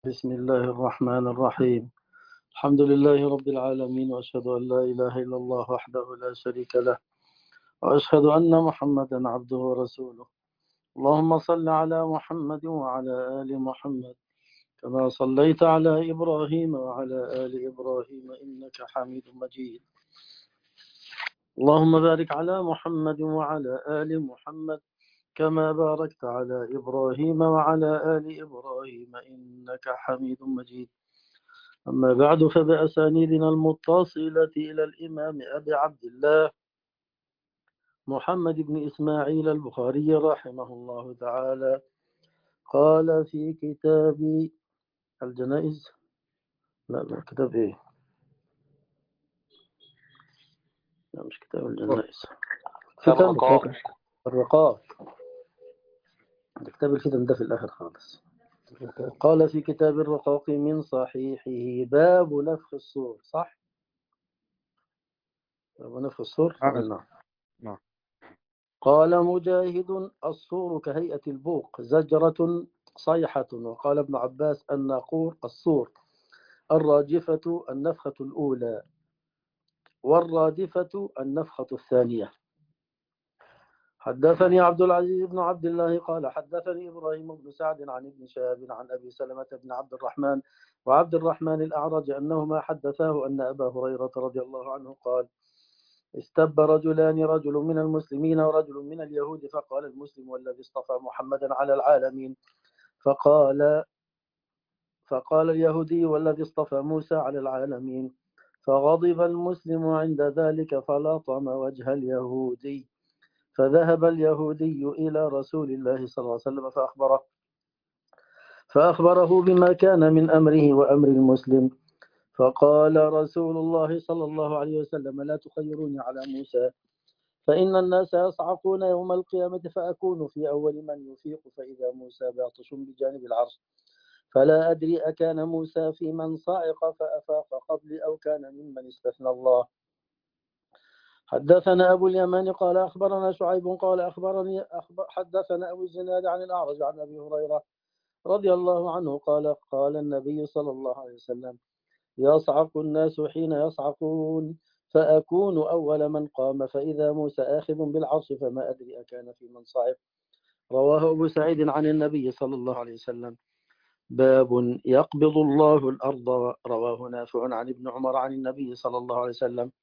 بسم الله الرحمن الرحيم. الحمد لله رب العالمين، وأشهد أن لا إله إلا الله وحده لا شريك له، وأشهد أن محمدا عبده ورسوله. اللهم صل على محمد وعلى آل محمد كما صليت على إبراهيم وعلى آل إبراهيم إنك حميد مجيد. اللهم بارك على محمد وعلى آل محمد كما باركت على إبراهيم وعلى آل إبراهيم إنك حميد مجيد. أما بعد، فبأسانيدنا المتصلة إلى الإمام أبي عبد الله محمد بن إسماعيل البخاري رحمه الله تعالى قال في كتاب الجنائز، لا كتاب إيه؟ لا مش كتاب الجنائز، كتاب الرقاق. كتاب الفتن ده في الآخر خالص. قال في كتاب الرقاق من صحيحه باب نفخ الصور. صح؟ باب نفخ الصور. نعم. قال مجاهد: الصور كهيئة البوق، زجرة صيحة. وقال ابن عباس: الناقور الصور، الراجفة النفخة الأولى، والرادفة النفخة الثانية. حدثني عبد العزيز بن عبد الله قال حدثني إبراهيم بن سعد عن ابن شهاب عن أبي سلمة بن عبد الرحمن وعبد الرحمن الأعرج أنهما حدثاه أن أبا هريرة رضي الله عنه قال: استب رجلان، رجل من المسلمين ورجل من اليهود، فقال المسلم: والذي اصطفى محمدا على العالمين. فقال اليهودي: والذي اصطفى موسى على العالمين. فغضب المسلم عند ذلك فلاطم وجه اليهودي. فذهب اليهودي إلى رسول الله صلى الله عليه وسلم فأخبره بما كان من أمره وأمر المسلم. فقال رسول الله صلى الله عليه وسلم: لا تخيروني على موسى، فإن الناس يصعقون يوم القيامة، فأكون في أول من يفيق، فإذا موسى باطش بجانب العرش، فلا أدري أكان موسى في من صعق فأفاق قبلي أو كان ممن استثنى الله. حدثنا أبو اليمان قال أخبرنا شعيب قال حدثنا أبو الزناد عن الأعرج عن أبي هريرة رضي الله عنه قال النبي صلى الله عليه وسلم: يصعق الناس حين يصعقون، فأكون أول من قام، فإذا موسى آخذ بالعرش، فما أدري أكان في من صعق. رواه أبو سعيد عن النبي صلى الله عليه وسلم. باب يقبض الله الأرض. رواه نافع عن ابن عمر عن النبي صلى الله عليه وسلم.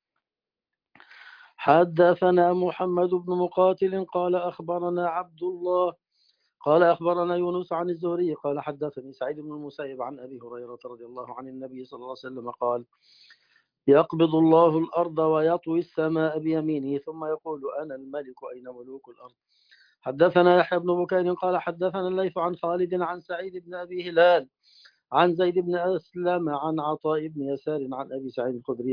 حدثنا محمد بن مقاتل قال أخبرنا عبد الله قال أخبرنا يونس عن الزهري قال حدثني سعيد بن المسيب عن أبي هريرة رضي الله عن النبي صلى الله عليه وسلم قال: يقبض الله الأرض ويطوي السماء بيمينه ثم يقول: أنا الملك أين ملوك الأرض. حدثنا يحيى بن بكير قال حدثنا الليث عن خالد عن سعيد بن أبي هلال عن زيد بن أسلم عن عطاء بن يسار عن أبي سعيد الخدري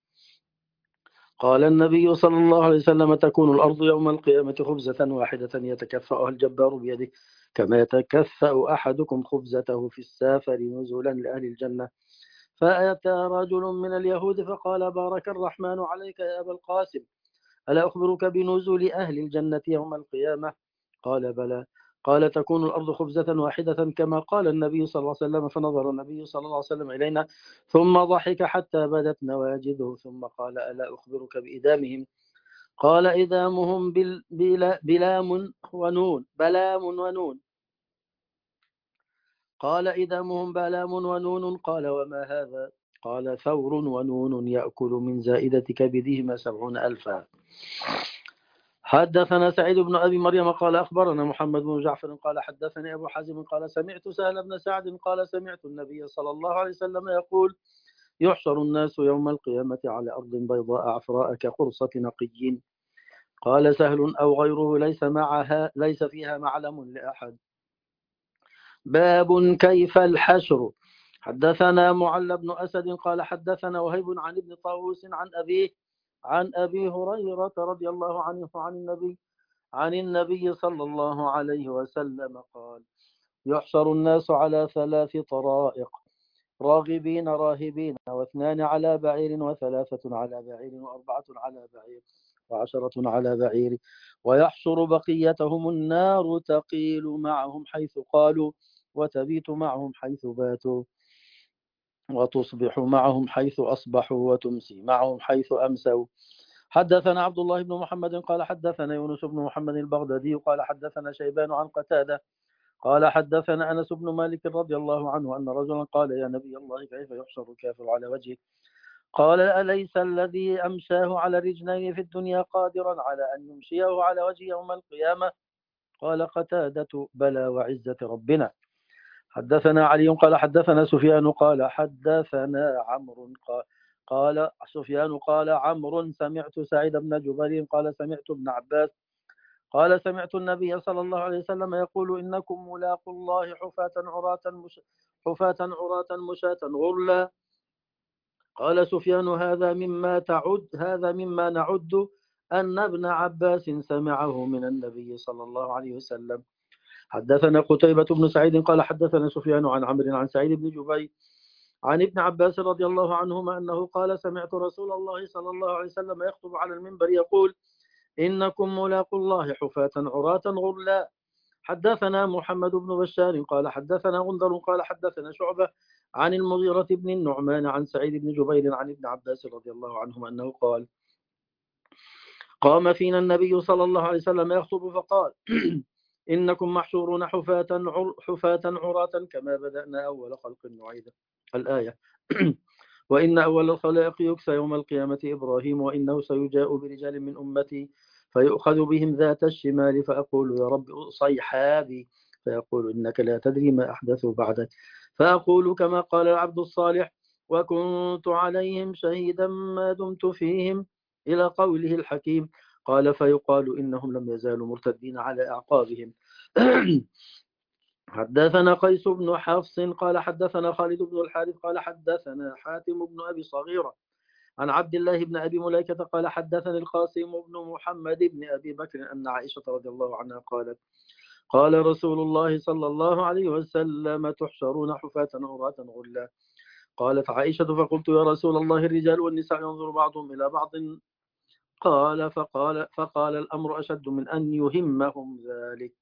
قال النبي صلى الله عليه وسلم: تكون الأرض يوم القيامة خبزة واحدة يتكفأها الجبار بيده، كما يتكفأ أحدكم خبزته في السافر نزلا لأهل الجنة. فأتى رجل من اليهود فقال: بارك الرحمن عليك يا أبا القاسم، ألا أخبرك بنزول أهل الجنة يوم القيامة؟ قال: بلى. قال: تكون الأرض خبزة واحدة كما قال النبي صلى الله عليه وسلم. فنظر النبي صلى الله عليه وسلم إلينا ثم ضحك حتى بدت نواجذه ثم قال: ألا أخبرك بإدامهم؟ قال: إدامهم بلام ونون. قال: إدامهم بلام ونون. قال: وما هذا؟ قال: ثور ونون يأكل من زائدة كبدهما 70,000. حدثنا سعيد بن أبي مريم قال أخبرنا محمد بن جعفر قال حدثني أبو حازم قال سمعت سهل بن سعد قال سمعت النبي صلى الله عليه وسلم يقول: يحشر الناس يوم القيامة على أرض بيضاء عفراء كقرصة نقي. قال سهل: أو غيره ليس فيها معلم لأحد. باب كيف الحشر. حدثنا معل بن أسد قال حدثنا وهيب عن ابن طاووس عن أبي هريرة رضي الله عنه عن النبي صلى الله عليه وسلم قال: يحشر الناس على 3 طرائق: راغبين راهبين، 2 على بعير، 3 على بعير، 4 على بعير، 10 على بعير. ويحشر بقيتهم النار تقيل معهم حيث قالوا: وتبيت معهم حيث باتوا، وتصبح معهم حيث أصبحوا، وتمسي معهم حيث أمسوا. حدثنا عبد الله بن محمد قال حدثنا يونس بن محمد البغدادي قال حدثنا شيبان عن قتادة قال حدثنا أنس بن مالك رضي الله عنه أن رجلا قال يا نبي الله كيف يحشر الكافر على وجهه؟ قال أليس الذي أمشاه على رجلين في الدنيا قادرا على أن يمشيه على وجه يوم القيامة؟ قال قتادة بلى وعزة ربنا. حدثنا علي قال حدثنا سفيان قال حدثنا عمرو قال سفيان قال عمرو سمعت سعيد بن جبير قال سمعت ابن عباس قال سمعت النبي صلى الله عليه وسلم يقول إنكم ملاقوا الله حفاة عراة مشاة غرلا. قال سفيان هذا مما نعد أن ابن عباس سمعه من النبي صلى الله عليه وسلم. حدثنا قتيبة بن سعيد قال حدثنا سفيان عن عمرو عن سعيد بن جبير عن ابن عباس رضي الله عنهما أنه قال سمعت رسول الله صلى الله عليه وسلم يخطب على المنبر يقول إنكم ملاقوا الله حفاة عراة غرلا. حدثنا محمد بن بشار قال حدثنا غندر قال حدثنا شعبة عن المغيرة بن النعمان عن سعيد بن جبير عن ابن عباس رضي الله عنهما أنه قال قام فينا النبي صلى الله عليه وسلم يخطب فقال إنكم محشورون حفاة عراة كما بدأنا أول خلق نعيده. الآية. وإن أول الخلائق يكسى يوم القيامة إبراهيم وإنه سيجاء برجال من أمتي فيؤخذ بهم ذات الشمال فأقول يا رب صيحابي فيقول إنك لا تدري ما أحدثوا بعدك فأقول كما قال العبد الصالح وكنت عليهم شهيدا ما دمت فيهم إلى قوله الحكيم. قال فيقال إنهم لم يزالوا مرتدين على أعقابهم. حدثنا قيس بن حفص قال حدثنا خالد بن الحارث قال حدثنا حاتم بن أبي صغيرة عن عبد الله بن أبي مليكة قال حدثني القاسم بن محمد بن أبي بكر أن عائشة رضي الله عنها قالت قال رسول الله صلى الله عليه وسلم تحشرون حفاة عراة غرلا. قالت عائشة فقلت يا رسول الله الرجال والنساء ينظر بعضهم إلى بعض فقال الأمر أشد من أن يهمهم ذلك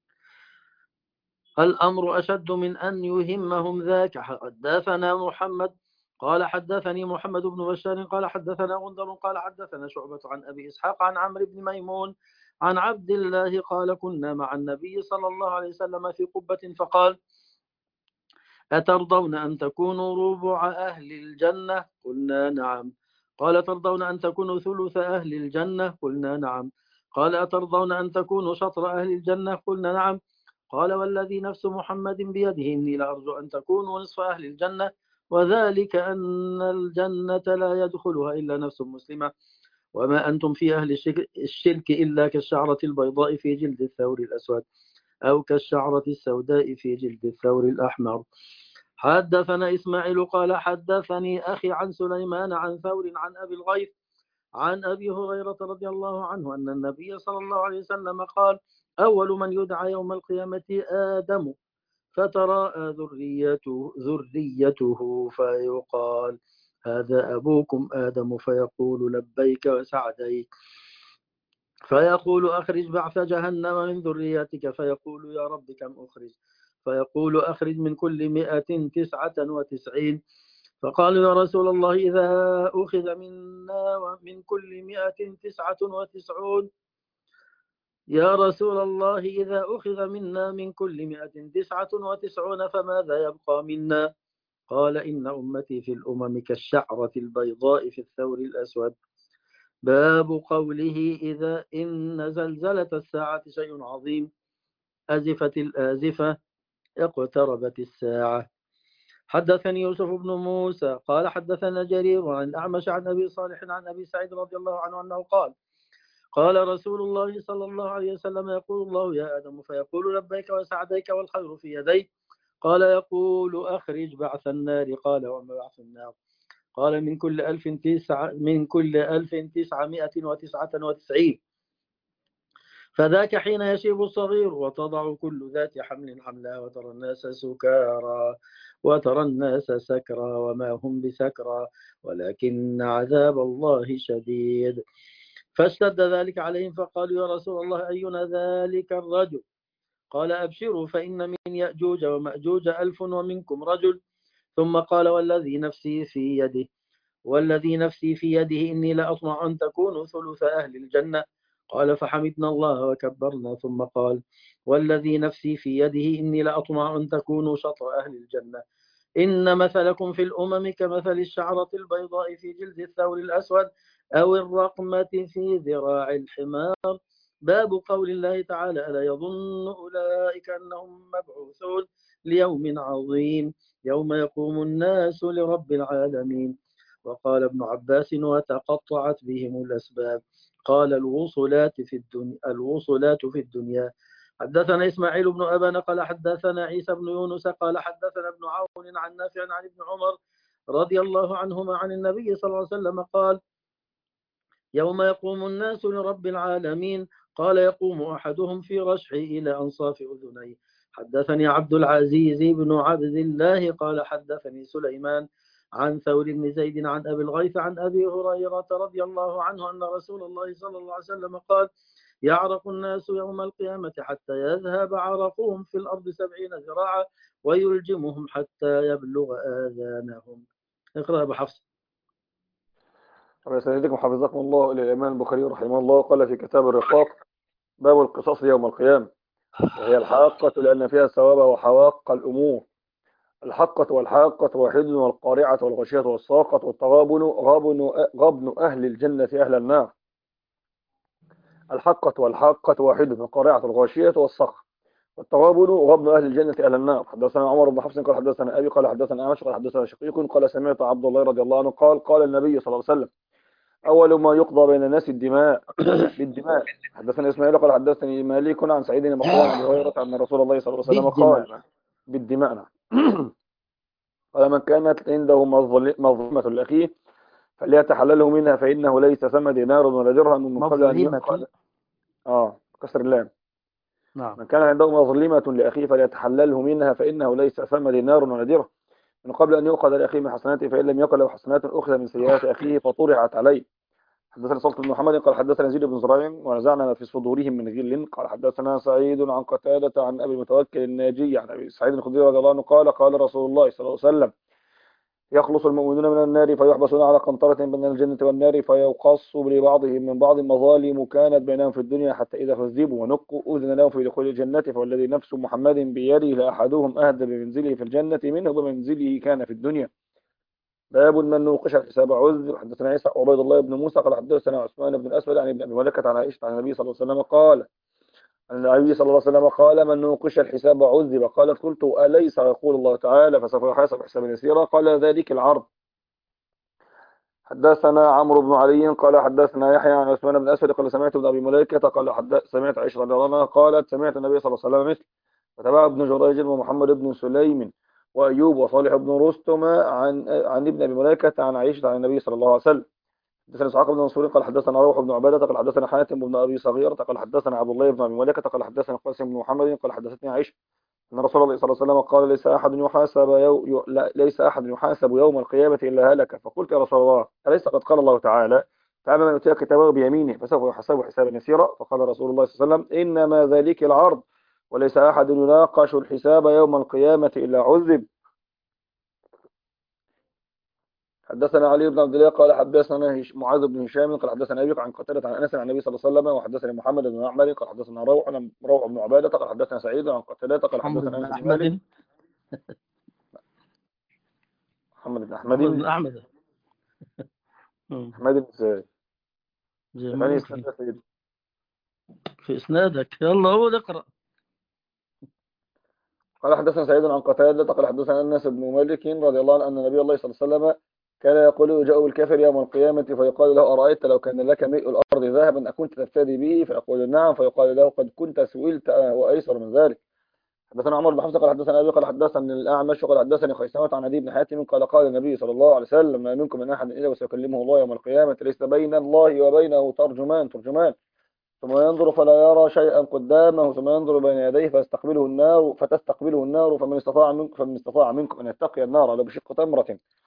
ذاك. حدثنا محمد قال حدثني محمد بن بشار قال حدثنا غندر قال حدثنا شعبة عن أبي إسحاق عن عمرو بن ميمون عن عبد الله قال كنا مع النبي صلى الله عليه وسلم في قبة فقال أترضون أن تكونوا ربع أهل الجنة؟ قلنا نعم. قال ترضون أن تكونوا ثلث أهل الجنة؟ قلنا نعم. قال أترضون أن تكونوا شطر أهل الجنة؟ قلنا نعم. قال والذي نفس محمد بيده إني لأرجو أن تكونوا نصف أهل الجنة وذلك أن الجنة لا يدخلها إلا نفس مسلمة وما أنتم في أهل الشرك إلا كالشعرة البيضاء في جلد الثور الأسود أو كالشعرة السوداء في جلد الثور الأحمر. حدثنا إسماعيل قال حدثني أخي عن سليمان عن ثور عن أبي الغيث عن أبي هريرة رضي الله عنه أن النبي صلى الله عليه وسلم قال أول من يدعى يوم القيامة آدم فتراءى ذريته فيقال هذا أبوكم آدم فيقول لبيك وسعديك فيقول أخرج بعث جهنم من ذريتك فيقول يا رب كم أخرج فيقول أخرج من كل 199 فقالوا يا رسول الله إذا أخذ منا ومن كل 199 يا رسول الله إذا أخذ منا من كل 199 فماذا يبقى منا؟ قال إن أمتي في الأمم كالشعرة البيضاء في الثور الأسود. باب قوله إذا إن زلزلة الساعة شيء عظيم أزفت الآزفة اقتربت الساعة. حدثني يوسف بن موسى قال حدثنا جرير عن الأعمش عن أبي صالح عن أبي سعيد رضي الله عنه أنه قال رسول الله صلى الله عليه وسلم يقول الله يا آدم فيقول لبيك وسعديك والخير في يديك قال يقول أخرج بعث النار قال وما بعث النار قال من كل 1999 فذاك حين يشيب الصغير وتضع كل ذات حمل حملها وترى الناس سكارى وترى الناس سكرى وما هم بسكرى ولكن عذاب الله شديد. فاشتد ذلك عليهم فقالوا يا رسول الله أينا ذلك الرجل قال أبشروا فإن من يأجوج ومأجوج 1000 ومنكم رجل. ثم قال والذي نفسي في يده إني لأطمع أن تكونوا ثلث أهل الجنة. قال فحمدنا الله وكبرنا. ثم قال والذي نفسي في يده إني لأطمع أن تكونوا شطر أهل الجنة. إن مثلكم في الأمم كمثل الشعرة البيضاء في جلد الثور الأسود أو الرقمة في ذراع الحمار. باب قول الله تعالى ألا يظن أولئك أنهم مبعوثون ليوم عظيم يوم يقوم الناس لرب العالمين. وقال ابن عباس وتقطعت بهم الأسباب. قال الوصلات في الدنيا. حدثنا إسماعيل بن أبان قال حدثنا عيسى بن يونس قال حدثنا ابن عون عن نافع عن ابن عمر رضي الله عنهما عن النبي صلى الله عليه وسلم قال يوم يقوم الناس لرب العالمين. قال يقوم أحدهم في رشحه إلى أنصاف أذنيه. حدثني عبد العزيز بن عبد الله قال حدثني سليمان عن ثور بن زيد عن أبي الغيث عن أبي هريرة رضي الله عنه أن رسول الله صلى الله عليه وسلم قال يعرق الناس يوم القيامة حتى يذهب عرقهم في الأرض 70 ذراعا ويلجمهم حتى يبلغ آذانهم. اقرأ أبو حفص. سيدكم حفظكم الله إلى الإمام البخاري رحمه الله قال في كتاب الرقاق باب القصاص يوم القيامة، وهي الحاقة لأن فيها الثواب وحواق الأمور. الحقة والحاقة واحد، والقارعة والغشية والساقة والتغابن غبن أهل الجنة أهل النار. الحقة والحاقة واحد، والقارعة والغشية والساقة والتغابن غبن أهل الجنة أهل النار. حدثنا عمر بن حفص قال حدثنا أبي قال حدثنا أعمش قال حدثنا شقيق قال سمعت عبد الله رضي الله عنه قال النبي صلى الله عليه وسلم أول ما يقضى بين الناس الدماء بالدماء. حدثنا إسماعيل قال حدثني مالك عن سعيد بن مقبول عن أبي هريرة أن رسول الله صلى الله عليه وسلم قال بالدماء قال من كانت عنده مظلمة لأخيه فليتحلله منها فإنه ليس ثم دينار ولا درهم من قبل أن يقضى كسر اللام. نعم. من كان عنده مظلمة لأخيه فليتحلله منها فإنه ليس ثم دينار ولا درهم من قبل أن يؤخذ لأخيه من حسناته، فإن لم يقل له حسنات أخذ من سيئات أخيه فطرحت عليه. حدثنا صلت بن محمد قال حدثنا زيد بن زرع ونزعنا ما في صدورهم من غل. قال حدثنا سعيد عن قتادة عن أبي المتوكل الناجي عن أبي سعيد الخدري رضي الله عنه قال رسول الله صلى الله عليه وسلم يخلص المؤمنون من النار فيحبسون على قنطرة بين الجنة والنار فيقص لبعضهم من بعض مظالم كانت بينهم في الدنيا حتى إذا كذبوا ونقوا أذن لهم في دخول الجنة فوالذي نفس محمد بيده لأحدهم أهدى بمنزله في الجنة منه بمنزله كان في الدنيا. باب من نوقش الحساب عذر. حدثنا عيسى عبيد الله بن موسى قال حدثنا عثمان بن الأسود عن ابن أبي ملكة عن عائشة عن النبي صلى الله عليه وسلم قال النبي صلى الله عليه وسلم قال من نوقش الحساب عذب. قالت قلت أليس يقول الله تعالى فسوف يحاسب حسابا يسيرا؟ قال ذلك العرض. حدثنا عمرو بن علي قال حدثنا يحيى عن عثمان بن الأسود قال سمعت ابن أبي مليكة قال سمعت عائشة رضي الله عنها قالت سمعت النبي صلى الله عليه وسلم مثل. فتبع ابن جريج ومحمد بن سليم وأيوب وصالح بن رستم عن ابن أبي مليكة عن عائشة عن النبي صلى الله عليه وسلم. حدثنا إسحاق بن منصور قال حدثنا روح بن عبادة قال حدثنا حاتم بن أبي صغيرة قال حدثنا عبد الله بن أبي مليكة قال حدثنا قاسم بن محمد قال حدثتني عائشة أن رسول الله صلى الله عليه وسلم قال ليس أحد يحاسب يوم القيامة إلا هلك. فقلت يا رسول الله أليس قد قال الله تعالى فأما من أوتي كتابه بيمينه فسوف يحاسب حسابا يسيرا؟ فقال رسول الله صلى الله عليه وسلم إنما ذلك العرض وليس أحد يناقش الحساب يوم القيامة إلا عذب. حدثنا علي بن عبد الله قال حدثنا معاذ بن هشام قال حدثنا أبي عن قتادة عن أنس عن النبي صلى الله عليه وسلم وحدثني محمد بن أحمد قال حدثنا روح بن عبادة قال حدثنا سعيد عن قتادة قال حدثنا أنس بن مالك. محمد بن أحمد أحمد في إسنادك يلا هو اقرأ. قال حدثنا سعيد عن قتادة قال حدثنا أنس بن مالك رضي الله عنه أن النبي الله صلى الله عليه وسلم كان يقول جاء الكافر يوم القيامة فيقال له أرأيت لو كان لك ملء الأرض ذهبا أكنت تفتدي به؟ فيقول نعم. فيقال له قد كنت سئلت وأيسر من ذلك. حدثنا عمر بن حفص قال حدثنا أبي قال حدثني الأعمش قال حدثني خيثمة عن عدي بن حاتم قال النبي صلى الله عليه وسلم ما منكم من أحد إلا وسيكلمه الله يوم القيامة ليس بين الله وبينه ترجمان ثم ينظر فلا يرى شيئا قدامه ثم ينظر بين يديه فتستقبله النار فمن استطاع منكم أن يتقي النار لو بشق تمرة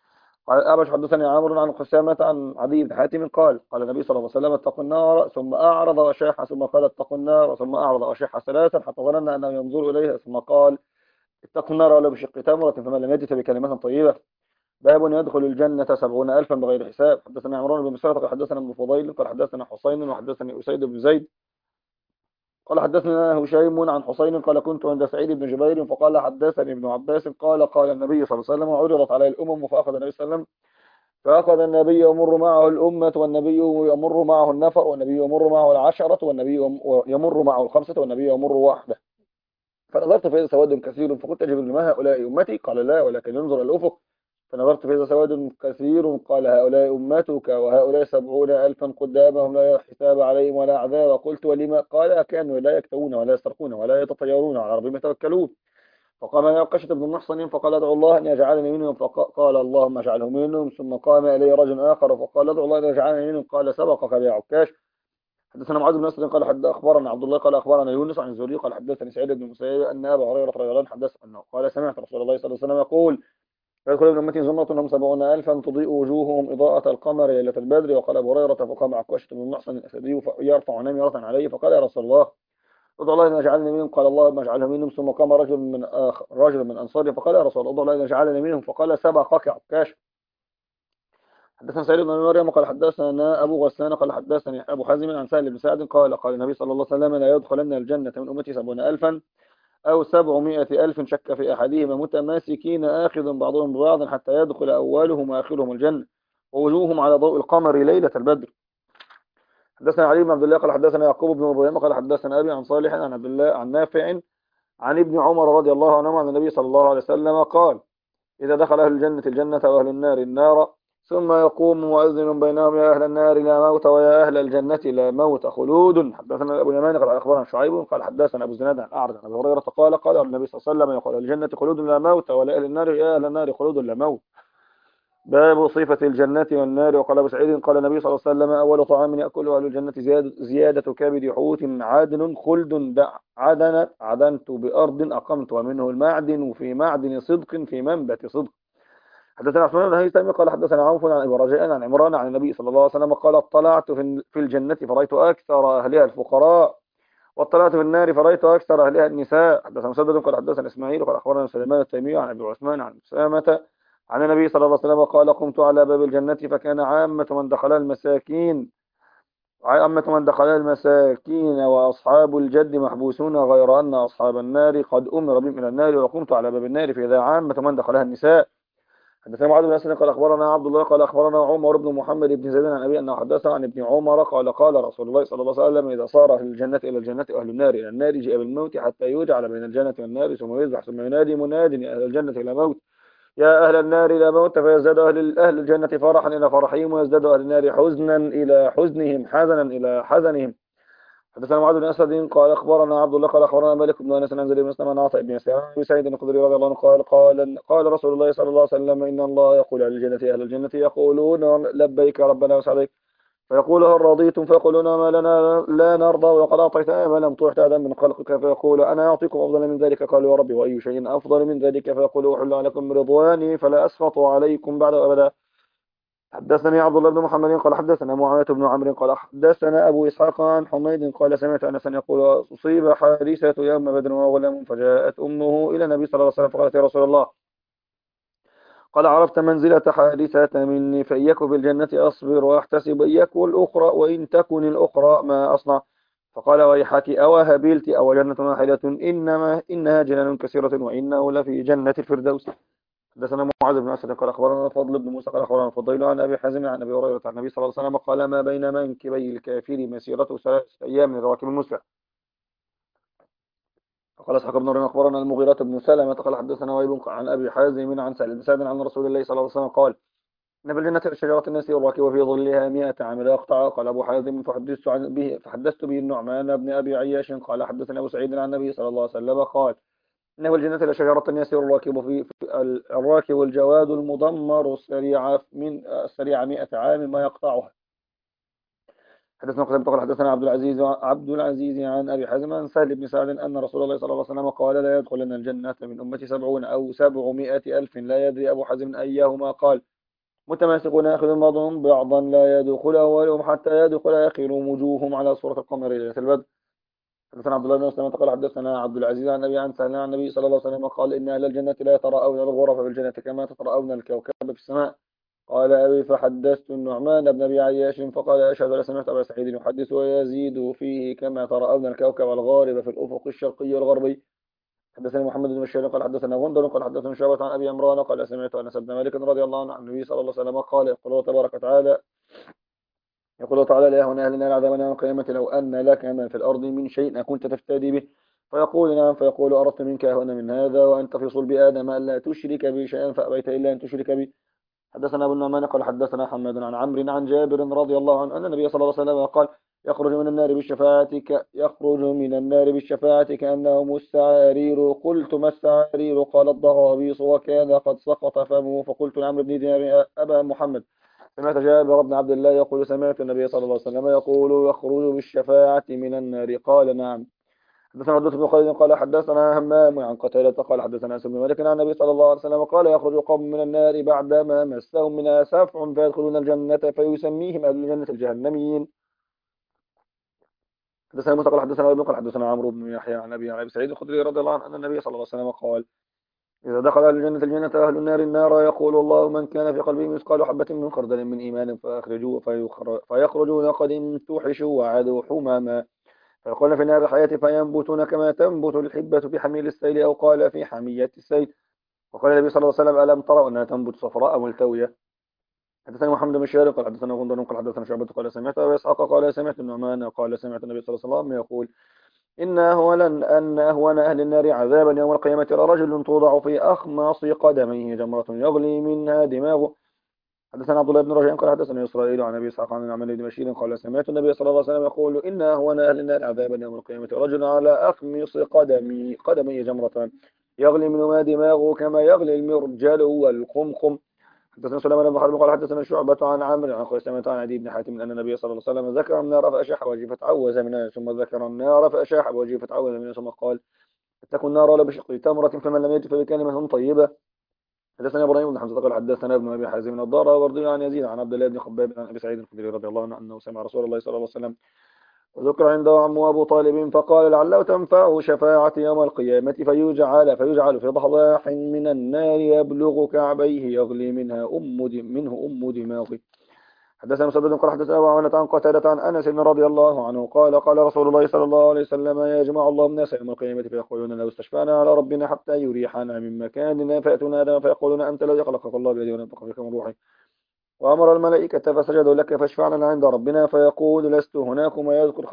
قال الأعمش حدثني عمرو عن قسامة عن عدي بن حاتم قال النبي صلى الله عليه وسلم اتقوا النار، ثم أعرض وشاح، ثم قال اتقوا النار، ثم أعرض وشاح ثلاثا حتى ظننا أنه ينظر إليها، ثم قال اتقوا النار ولو بشق تمرة، فمن لم يجد فبكلمة طيبة. باب يدخل الجنة 70,000 بغير حساب. حدثنا عمران بن مسعود قال حدثنا ابن فضيل قال حدثنا حسين وحدثني أسيد بن زيد قال حدثنا هشيم عن حسين قال كنت عند سعيد بن جبير فقال حدثني ابن عباس قال النبي صلى الله عليه وسلم عرضت عليه الأمم فأخذ النبي صلى الله عليه وسلم، فأخذ النبي يمر معه الأمة، والنبي يمر معه النفر، والنبي يمر معه العشرة، والنبي يمر معه الخمسة، والنبي يمر وحده. فنظرت فإذا سواد كثير فقلت أجب ما هؤلاء أمتي؟ قال لا ولكن انظر الأفق. فنظرت فإذا سواد كثير قال هؤلاء أمتك، وهؤلاء 70,000 قدامهم لا حساب عليهم ولا عذاب. قلت ولما؟ قال كانوا لا يكتوون ولا يسرقون ولا يتطيرون على ربهم يتوكلون. فقام إلى قشة بن محصن فقال ادعو الله أن يجعلني منهم، فقال اللهم اجعله منهم. ثم قام إلي رجل آخر فقال ادعو الله أن يجعلني منهم، قال سبقك يا عكاش. حدثنا معاذ بن اسد قال اخبرنا عبد الله قال اخبرنا يونس عن الزهري قال حدثني سعيد بن المسيب ان ابا هريره رضي الله عنه حدث انه قال سمعت رسول الله صلى الله عليه وسلم يقول يدخل ابن امتي زمرة هم 70,000 تضيء وجوههم اضاءة القمر ليلة البدر. وقال ابو هريره فقام عكاشة بن محصن الاسدي يرفع نمرة عليه فقال يا رسول الله ادعو الله ان يجعلني منهم، قال اللهم اجعله منهم. ثم قام رجل من انصاره فقال يا رسول الله ادعو الله ان يجعلني منهم، فقال سبقك عكاش. حدثنا سعيد بن مريم قال حدثنا ابو غسان قال حدثني ابو حازم عن سهل بن سعد قال النبي صلى الله عليه وسلم لا يدخلن الجنه من امتي 70,000 او 700,000 شك في احدهما متماسكين اخذ بعضهم ببعض حتى يدخل اولهم واخرهم الجنه ووجوههم على ضوء القمر ليله البدر. حدثنا علي بن عبد الله قال حدثنا يعقوب بن ابراهيم قال حدثنا ابي عن صالح عن عبد الله عن نافع عن ابن عمر رضي الله عنهما عن النبي صلى الله عليه وسلم قال إذا دخل أهل الجنة الجنة وأهل النار النار ثم يقوم مؤذن بينهم يا أهل النار لا موت ويا أهل الجنة لا موت خلود. حدثنا أبو اليمان قال أخبرنا شعيب قال حدثنا أبو الزناد عن أعرج عن أبي هريرة قال النبي صلى الله عليه وسلم يقول الجنة خلود لا موت ولا أهل النار يا أهل النار خلود لا موت. باب صفة الجنة والنار. وقال أبو سعيد قال النبي صلى الله عليه وسلم أول طعام يأكله أهل الجنة زيادة كبد حوت عادن خلد عدنت بأرض أقمت ومنه المعدن وفي معدن صدق في منبت صدق. حدثنا عثمان بن هيثم قال حدثنا عوف عن ابي رجاء عن عمران عن النبي صلى الله عليه وسلم قال اطلعت في الجنة فرأيت أكثر أهلها الفقراء، واطلعت في النار فرأيت أكثر أهلها النساء. حدثنا مسدد قال حدثنا إسماعيل قال أخبرنا سليمان التيمي عن أبي عثمان عن أسامة عن النبي صلى الله عليه وسلم قال قمت على باب الجنة فكان عامة من دخلها المساكين وأصحاب الجد محبوسون غير أن أصحاب النار قد أمر بهم إلى النار، وقمت على باب النار فإذا عامة من دخلها النساء. حدثنا معاذ بن اسد قال اخبرنا عبد الله قال اخبرنا عمر بن محمد بن زيد عن ابي انه حدث عن ابن عمر قال رسول الله صلى الله عليه وسلم اذا صار اهل الجنه الى الجنه واهل النار الى النار جاء بالموت حتى يجعل بين الجنه والنار ثم يذبح ثم ينادي مناد يا اهل الجنه الى موت يا اهل النار الى موت، فيزداد اهل الجنه فرحا الى فرحهم ويزداد اهل النار حزنا الى حزنهم حزنا الى حزنهم. حدثنا معاذ بن اسد قال اخبرنا عبد الله قال اخبرنا مالك بن انس عن زيد بن اسلم عن عطاء بن يسار عن ابي سعيد الخدري رضي الله عنه قال رسول الله صلى الله عليه وسلم ان الله يقول اهل الجنه اهل الجنه يقولون لبيك ربنا وسعديك، فيقول هل رضيتم فيقولون ما لنا لا نرضى وقد اعطيتنا ما لم تعط احدا من خلقك، فيقول انا اعطيكم افضل من ذلك، قالوا يا ربي واي شيء افضل من ذلك، فيقول احل عليكم رضواني فلا اسخط عليكم بعد ابدا. حدثني عبد الله بن محمد قال حدثنا معاوية بن عمرو قال حدثنا أبو إسحاق عن حميد قال سمعت أنسا يقول أصيب حارثة يوم بدر وغلام فجاءت أمه إلى النبي صلى الله عليه وسلم فقالت يا رسول الله قال عرفت منزلة حارثة مني فإن يكن في الجنة أصبر وأحتسب إن يكن الأخرى وإن تكن الأخرى ما أصنع، فقال ويحك أو هبلت أو جنة واحدة إنها جنان كثيرة وإنه لفي جنة الفردوس. حدثنا معاذ بن اسد قال اخبرنا فضل بن موسى قال اخبرنا فضيل عن ابي حازم عن ابي هريره عن النبي صلى الله عليه وسلم قال ما بين منكبي الكافر مسيره 3 ايام للراكب المسرع. قال اسحاق بن مريم اخبرنا المغيرة بن سلمة قال حدثنا وائل عن ابي حازم عن سعيد بن سعد عن رسول الله صلى الله عليه وسلم قال ان في الجنه شجره الناس والراكب في ظلها 100 عام لا يقطع. قال ابو حازم فحدثت به النعمان بن ابي عياش قال حدثنا ابو سعيد عن النبي صلى الله عليه وسلم قال إنه الجنة لشجرة يسير الراكب في الراكب الجواد المضمر السريع 100 عام ما يقطعها. حدثنا قتيبة قال حدثنا عبد العزيز عن أبي حازم عن سهل بن سعد أن رسول الله صلى الله عليه وسلم قال لا يدخلن الجنة من أمتي 70 أو 700 ألف لا يدري أبو حازم أيهما قال، متماسكون آخذ بعضهم بعضا لا يدخل أولهم حتى يدخل آخرهم وجوههم على صورة القمر ليلة البدر. حدثنا عبد الله بن مسلمة قال حدثنا عبد العزيز عن النبي عن سهل عن النبي صلى الله عليه وسلم قال إن أهل الجنة لا يتراءون الغرف في الجنة كما تتراءون الكوكب في السماء. قال أبي فحدثت النعمان بن أبي عياش فقال أشهد أن سمعت أبا سعيد يحدث ويزيد فيه كما تراءون الكوكب الغارب في الأفق الشرقي والغربي. حدثني محمد بن بشير قال حدثنا غندر قال حدثنا شعبة عن أبي عمران قال سمعت أنس بن مالك رضي الله عنه عن النبي صلى الله عليه وسلم قال يقول الله تبارك وتعالى لا هنا أهل النار عذابنا يوم القيامة لو أن لك ما في الأرض من شيء أكنت تفتدي به فيقول نعم فيقول أردت منك هنا من هذا وأنت في صلب آدم ألا تشرك بي شيئا فأبيت إلا أن تشرك بي. حدثنا أبو النعمان قال حدثنا حماد عن عمرو عن جابر رضي الله عنه أن النبي صلى الله عليه وسلم قال يخرج من النار بالشفاعة كأنهم السعارير. قلت ما السعارير؟ قال الضغابيص وكان قد سقط فمه. فقلت لعمرو بن دينار أبا محمد سمعت جابر بن عبد الله يقول سمعت النبي صلى الله عليه وسلم يقول يخرج بالشفاعة من النار؟ قال نعم. حدثنا عبد بن خالد قال حدثنا همام عن قتادة قال حدثنا انس بن مالك عن النبي صلى الله عليه وسلم قال يخرج قوم من النار بعدما مسهم منها سفع فيدخلون الجنة فيسميهم أهل الجنة الجهنميين. حدثنا موسى قال حدثنا ابن قال حدثنا عمرو بن يحيى عن ابي سعيد الخدري رضي الله عنه ان النبي صلى الله عليه وسلم قال إذا دخل أهل الجنة أهل النار النار يقول الله من كان في قلبه مثقال حبة من خردل من إيمان فيخرجون قد امتحشوا وعادوا حماما فيقولون في النار الحياة فينبتون كما تنبت الحبة في حميل السيل أو قال في حمية السيل. وقال النبي صلى الله عليه وسلم ألم تروا أنها تنبت صفراء ملتوية. حدثنا محمد بن شهاب قال حدثنا غندر قال حدثنا شعبة قال سمعت أبي إسحاق قال سمعت النعمان قال سمعت النبي صلى الله عليه وسلم يقول إن أهون أهل النار عذابا يوم القيامة لرجل توضع في أخماص قدميه جمرة يغلي منها دماغه. حدثنا عبد الله بن رجاء قال حدثنا إسرائيل عن أبي إسحاق عن عمرو بن بشير قال سمعت النبي صلى الله عليه وسلم يقول إن أهون أهل النار عذابا يوم القيامة رجل على أخمص قدمي جمرة يغلي منهما دماغه كما يغلي المرجل والقمقم. حدثنا سليمان بن حرب قال حدثنا شعبة عن عمرو عن خيثمة عن عدي بن حاتم أن النبي صلى الله عليه وسلم ذكر النار فأشاح وجهه فتعوذ منها ثم ذكر النار فأشاح وجهه فتعوذ منها ثم قال اتقوا النار ولا بشق تمرة فمن لم يجد فبكلمة طيبة. حدثنا ابراهيم بن حمزة قال حدثنا ابن ابي حازم الضار وردي عن يزيد عن عبد الله بن خباب عن ابي سعيد الخدري رضي الله عنه انه سمع رسول الله صلى الله عليه وسلم وذكر عنده عمه ابو طالب فقال لعله تنفعه شفاعة يوم القيامة فيجعل في ضحضاح من النار يبلغ كعبيه يغلي منه ام دماغه. حدثنا مسدد قال حدثنا ابو عوانة عن قتادة عن انس رضي الله عنه قال رسول الله صلى الله عليه وسلم يجمع الله الناس يوم القيامة فيقولون لو استشفعنا على ربنا حتى يريحنا من مكاننا فيأتون آدم فيقولون أنت الذي خلقك الله بيده ونفخ فيك من روحه وأمر الملائكة فسجدوا لك فاشفع لنا عند ربنا فيقول لست هناكم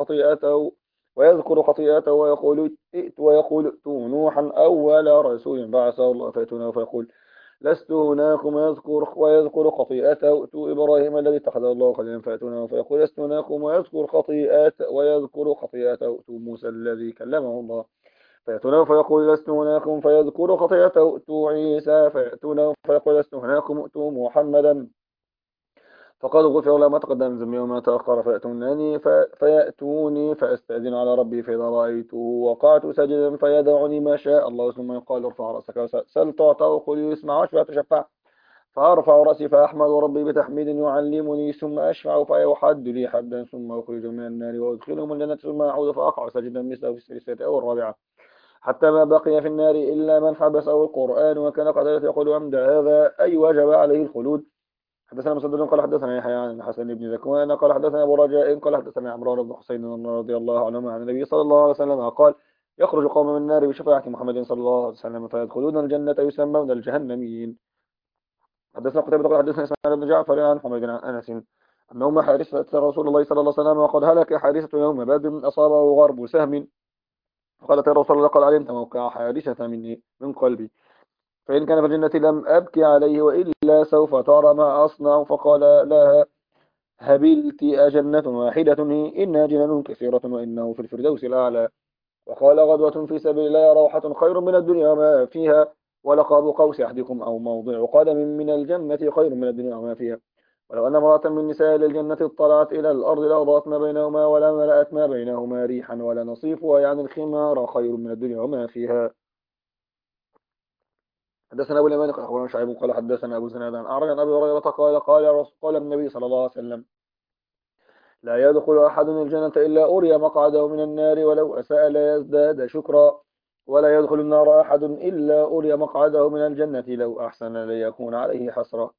ويذكر خطيئته ويقول ائتوا نوحا أول رسول بعثه الله فيأتونه فيقول لست هناكم ويذكر خطيئته ائتوا إبراهيم الذي اتخذ الله خليلا فيأتونه فيقول لست هناكم ويذكر خطيئته ائتوا موسى الذي كلمه الله فيأتونه فيقول لست هناكم فيذكر خطيئته ائتوا عيسى فيأتونه فيقول لست هناكم ائتوا محمدا فقد غفر له ما تقدم من ذنبي وما تأخر فيأتوني فأستأذن على ربي فإذا رأيته وقعت ساجدا فيدعني ما شاء الله ثم يقال ارفع رأسك سل تعطى وقل يسمع واشفع تشفع فأرفع رأسي فأحمد ربي بتحميد يعلمني ثم أشفع فيحد لي حدا ثم أخرج من النار وأدخلهم الجنة ثم أعود فأقع ساجدا مثله في السلسلة أو الرابعة حتى ما بقي في النار إلا من حبسه القرآن وكان قتادة يقول عند هذا أي وجب عليه الخلود. حدثنا مسدد قال حدثنا يحيى عن الحسن بن ذكوان قال حدثنا أبو رجاء قال حدثنا عمران بن حسين رضي الله عنهما عن النبي صلى الله عليه وسلم قال يخرج قوم من النار بشفاعة محمد صلى الله عليه وسلم فيدخلون الجنة يسمون الجهنميين. حدثنا قتيبة قال حدثنا إسماعيل بن جعفر عن حميد عن أنس أنهما حارثة رسول الله صلى الله عليه وسلم وقد هلك حارثة يوم بدر أصابه غرب سهم قالت يا رسول الله قال علمت موقع حارثة مني من قلبي فإن كان في الجنة لم أبكي عليه وإلا سوف ترى ما أصنع فقال لها هبلت أجنة واحدة هي إنها جنان كثيرة وإنه في الفردوس الأعلى. وقال غدوة في سبيل الله روحة خير من الدنيا وما فيها ولقاب قوس أحدكم أو موضع قدم من الجنة خير من الدنيا وما فيها. ولو أن امرأة من نساء الجنة اطلعت إلى الأرض لأضاءت ما بينهما ولا ملأت ما بينهما ريحا ولا نصيفها يعني الخمار خير من الدنيا وما فيها. حدثنا أبو اليمان قال أخبرنا شعيب قال حدثنا أبو زناد عن أعرج عن أبي هريرة قال النبي صلى الله عليه وسلم لا يدخل أحد الجنة إلا أري مقعده من النار ولو أساء لا يزداد شكرا ولا يدخل النار أحد إلا أري مقعده من الجنة لو أحسن ليكون عليه حسرة.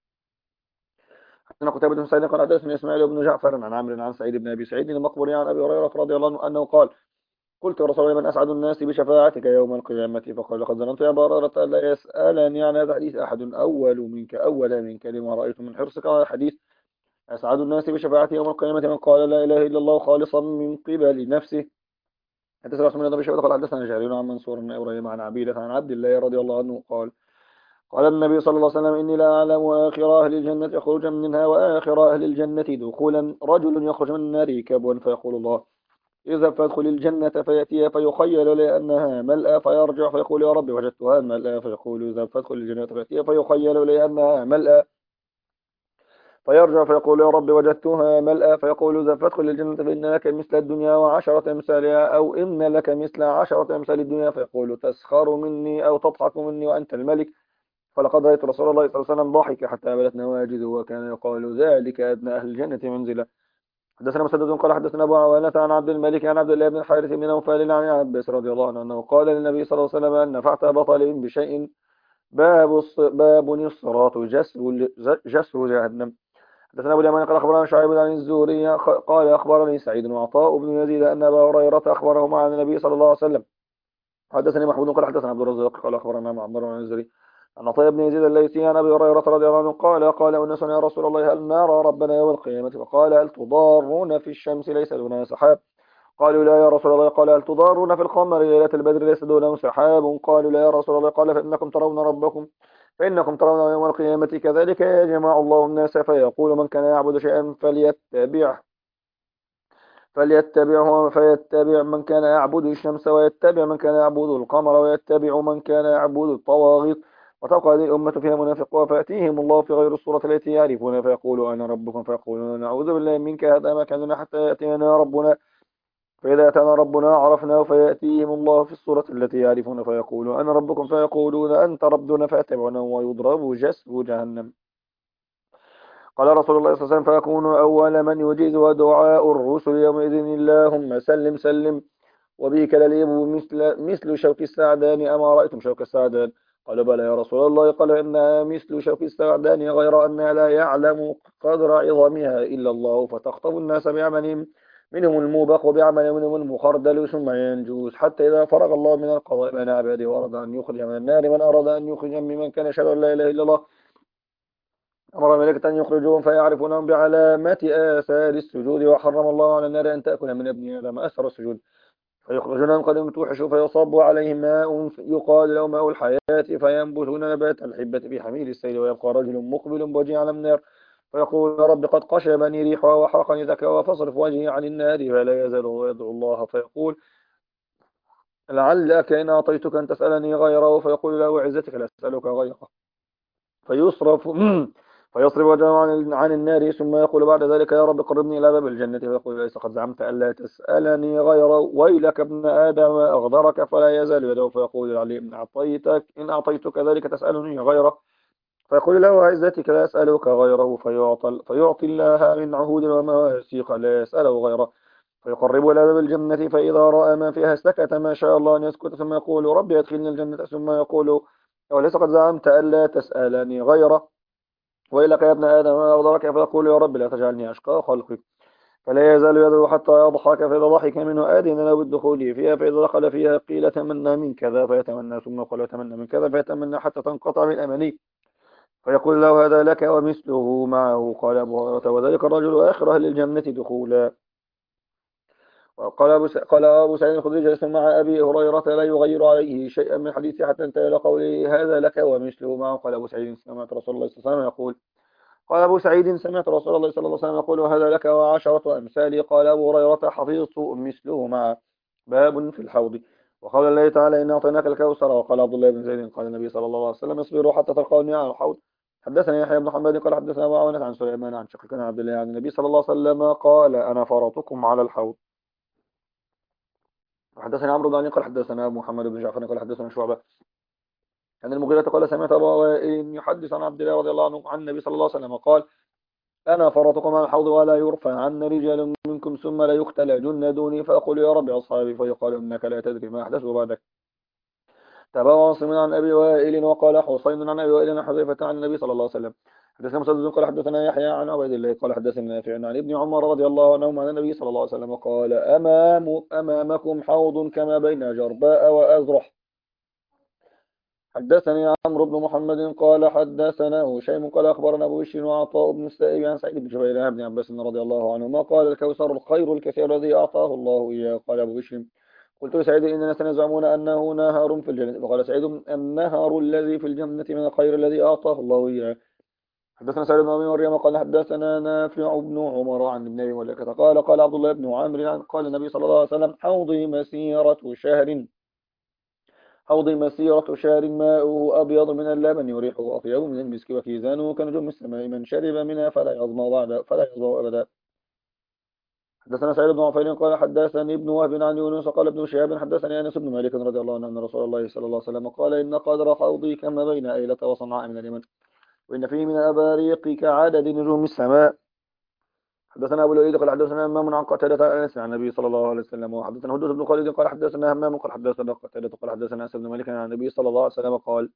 حدثنا قتيبة بن سعيد قال حدثني إسماعيل بن جعفر عن عمرو عن سعيد بن أبي سعيد المقبري عن أبي هريرة رضي الله عنه أنه قال قلت يا رسول الله من أسعد الناس بشفاعتك يوم القيامة فقال لقد ظننت يا أبا هريرة ألا يسألني عن هذا الحديث أحد أول منك لما رأيت من حرصك على الحديث. أسعد الناس بشفاعتي يوم القيامة من قال لا إله إلا الله خالصا من قبل نفسه. حدثنا رسول الله بن قال حدثنا جرير عن منصور بن إبراهيم عن عبيدة عن عبد الله رضي الله عنه قال النبي صلى الله عليه وسلم إني لا أعلم آخر أهل الجنة خروجا منها وآخر أهل الجنة دخولا رجل يخرج من النار كبوا فيقول الله إذا فادخل الجنة فيأتي فيخيل لأنها ملأى فيرجع فيقول يا رب وجدتها ملأى فيقول إذا فادخل الجنة فيأتي فيخيل لأنها ملأى فيرجع فيقول يا رب وجدتها ملأى فيقول إذا فادخل الجنة فإن لك مثل الدنيا وعشرة أمثالها أو إن لك مثل 10 أمثال الدنيا فيقول تسخر مني أو تضحك مني وأنت الملك. فلقد رأيت رسول الله صلى الله عليه وسلم ضحك حتى بلت نواجذه وكان يقال ذلك أدنى أهل الجنة منزلا. حدثنا مسدد قال حدثنا أبو عوانة عن عبد الملك عن عبد الله بن الحارث بن نوفل عن عباس رضي الله عنه أنه قال للنبي صلى الله عليه وسلم أن نفعت بطل بشيء باب الصراط جسر جهنم. حدثنا ابو اليمان قال اخبرنا شعيب عن الزهري قال اخبرني سعيد وعطاء بن يزيد ان ابا هريره اخبرهما عن النبي صلى الله عليه وسلم. حدثني محمود قال حدثنا عبد الرزاق قال اخبرنا معمر عن الزهري عن عطاء بن يزيد الليثي عن ابي هريره رضي الله عنه قال اناس يا رسول الله هل نرى ربنا يوم القيامه فقال هل تضارون في الشمس ليس دونها سحاب قالوا لا يا رسول الله قال هل تضارون في القمر ليله البدر ليس دونه سحاب قالوا لا يا رسول الله قال فإنكم ترون يوم القيامة كذلك يجمع الله الناس فيقول من كان يعبد شيئا فيتبع من كان يعبد الشمس ويتبع من كان يعبد القمر ويتبع من كان يعبد الطواغيت وتبقى هذه الأمة فيها منافقون فيأتيهم الله في غير الصورة التي يعرفون فيقول أنا ربكم فيقولون نعوذ بالله منك هذا ما كان حتى يأتينا ربنا فإذا أتانا ربنا عرفناه فيأتيهم الله في الصورة التي يعرفون فيقول أنا ربكم فيقولون أنت ربنا فيتبعونه ويضرب جسر جهنم. قال رسول الله صلى الله عليه وسلم فيكون أول من يجيز دعاء الرسل يومئذ اللهم سلم سلم وبك لليب مثل شوك السعدان أما رأيتم شوك السعدان قال بلى يا رسول الله قال إنها مثل شوك السعدان غير أنها لا يعلم قدر عظمها إلا الله فتخطب الناس بعملهم منهم الموبق وبعمل منهم المخردل ثم ينجوز حتى إذا فرغ الله من القضاء بين عباده وأراد أن يخرج من النار من أراد أن يخرج ممن كان يشهد أن لا إله إلا الله أمر الملائكة أن يخرجوهم فيعرفونهم بعلامة آثار السجود وحرم الله على النار أن تأكل من ابن آدم أثر السجود فيخرجونهم قد امتوحشوا فيصب عليهم ماء يقال له ماء الحياة فينبتون نبات الحبة في حميل السيل ويبقى رجل مقبل بوجهه على النار فيقول يا رب قد قشبني ريحها وحرقني ذكاها فاصرف وجهي عن النار فلا يزال يدعو الله فيقول لعلك إن أعطيتك أن تسألني غيره فيقول له عزتك لا أسألك غيره فيصرف وجهه عن النار ثم يقول بعد ذلك يا رب قربني إلى باب الجنة فيقول ليس قد زعمت ألا تسألني غيره ويلك ابن آدم أغدرك فلا يزال يدعو فيقول العلي إن أعطيتك ذلك تسألني غيره فيقول له عزتك لا أسألك غيره فيعطي الله من عهود ومواثيق لا يسأله غيره فيقرب إلى باب الجنة فإذا رأى ما فيها سكت ما شاء الله أن يسكت ثم يقول ربي أدخلني الجنة ثم يقول وليس قد زعمت ألا تسألني غيره وإلك يا ابن آدم أغدرك فيقول يا رب لا تجعلني أشقى خلقك فلا يزال يدعو حتى يضحك فإذا ضحك منه آذن له بالدخول فيها فإذا دخل فيها قيل تمنى من كذا فيتمنى ثم قال يتمنى من كذا فيتمنى حتى تنقطع من أمني فيقول له هذا لك ومثله معه قال أبو هريرة وذلك الرجل آخر أهل الجنة دخولا. قال أبو سعيد الخدري جلس مع أبي هريرة لا يغير عليه شيئا من حديثه حتى انتهى إلى قوله هذا لك ومثله معه قال أبو سعيد سمعت رسول الله صلى الله عليه وسلم يقول وهذا لك وعشرة أمثال قال أبو هريرة حفظت مثله معه. باب في الحوض وقال الله تعالى إن أعطيناك الكوثر وقال عبد الله بن زيد قال النبي صلى الله عليه وسلم اصبروا حتى تلقوني على الحوض. حدثني يحيى بن حماد قال حدثنا أبو عوانة عن سليمان عن شقيق عن عبد الله عن النبي صلى الله عليه وسلم قال أنا فرطكم على الحوض. حدثنا عمرو بن علي قال حدثنا محمد بن جعفر قال حدثنا شعبة عن المغيرة قال سمعت أبا وائل يحدث عن عبد الله رضي الله عنه عن النبي صلى الله عليه وسلم قال أنا فرطكم على الحوض ولا يرفع عن رجال منكم ثم لا يختلجن دوني فأقول يا رب أصحابي فيقال إنك لا تدري ما أحدث بعدك. تابع عاصم عن أبي وائل وقال حسين عن أبي وائل عن حذيفة عن النبي صلى الله عليه وسلم. حدثنا مسدد قال حدثنا يحيى عن عبيد الله قال حدثنا نافع عن ابن عمر رضي الله عنهما عن النبي صلى الله عليه وسلم قال أمامكم حوض كما بين جرباء وأزرح. حدثني عمرو بن محمد قال حدثنا هشيم قال أخبرنا أبو بشر وعطاء بن السائب عن سعيد بن جبير عن ابن عباس رضي الله عنهما قال الكوثر الخير الكثير الذي أعطاه الله إياه. قال أبو بشر قلت لسعيد إن الناس يزعمون أنه نهر في الجنة فقال سعيد النهر الذي في الجنة من الخير الذي أعطاه الله إياه. حدثنا سعيد بن أبي مريم قال حدثنا نافع بن عمر عن ابن أبي مليكة قال عبد الله بن عامر قال النبي صلى الله عليه وسلم حوضي مسيرة شهر ماؤه أبيض من اللبن وريحه أطيب من المسك وكيزانه كنجوم السماء من شرب منها فلا يظمأ أبدا. حدثنا سعيد بن عفير قال حدثني ابن وهب عن يونس قال ابن شهاب حدثني أنس بن مالك رضي الله عنه أن رسول الله صلى الله عليه وسلم قال إن قدر حوضي كما بين أيلة وصنعاء من اليمن وإن فيه من الأباريق كعدد نجوم السماء. حدثنا أبو الوليد قال حدثنا همام عن قتادة عن أنس عن النبي صلى الله عليه وسلم وحدثنا هدوس بن خالد قال حدثنا همام قال حدثنا قتادة قال حدثنا أنس بن مالك عن النبي صلى الله عليه وسلم قال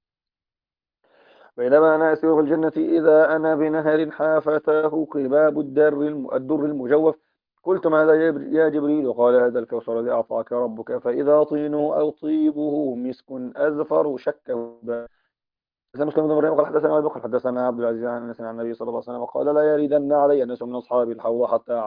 بينما أنا أسير في الجنة إذا أنا بنهر حافتاه قباب الدر المجوف قلت ماذا يا جبريل قال هذا الكوثر الذي أعطاك ربك فإذا طينه أو طيبه مسك أزفر شكه. حدثنا مسلم بن مريم قال حدثنا أبي بكر حدثنا عبد العزيز عن أنس عن النبي صلى الله عليه وسلم قال لا يردن علي الناس من أصحاب الحوض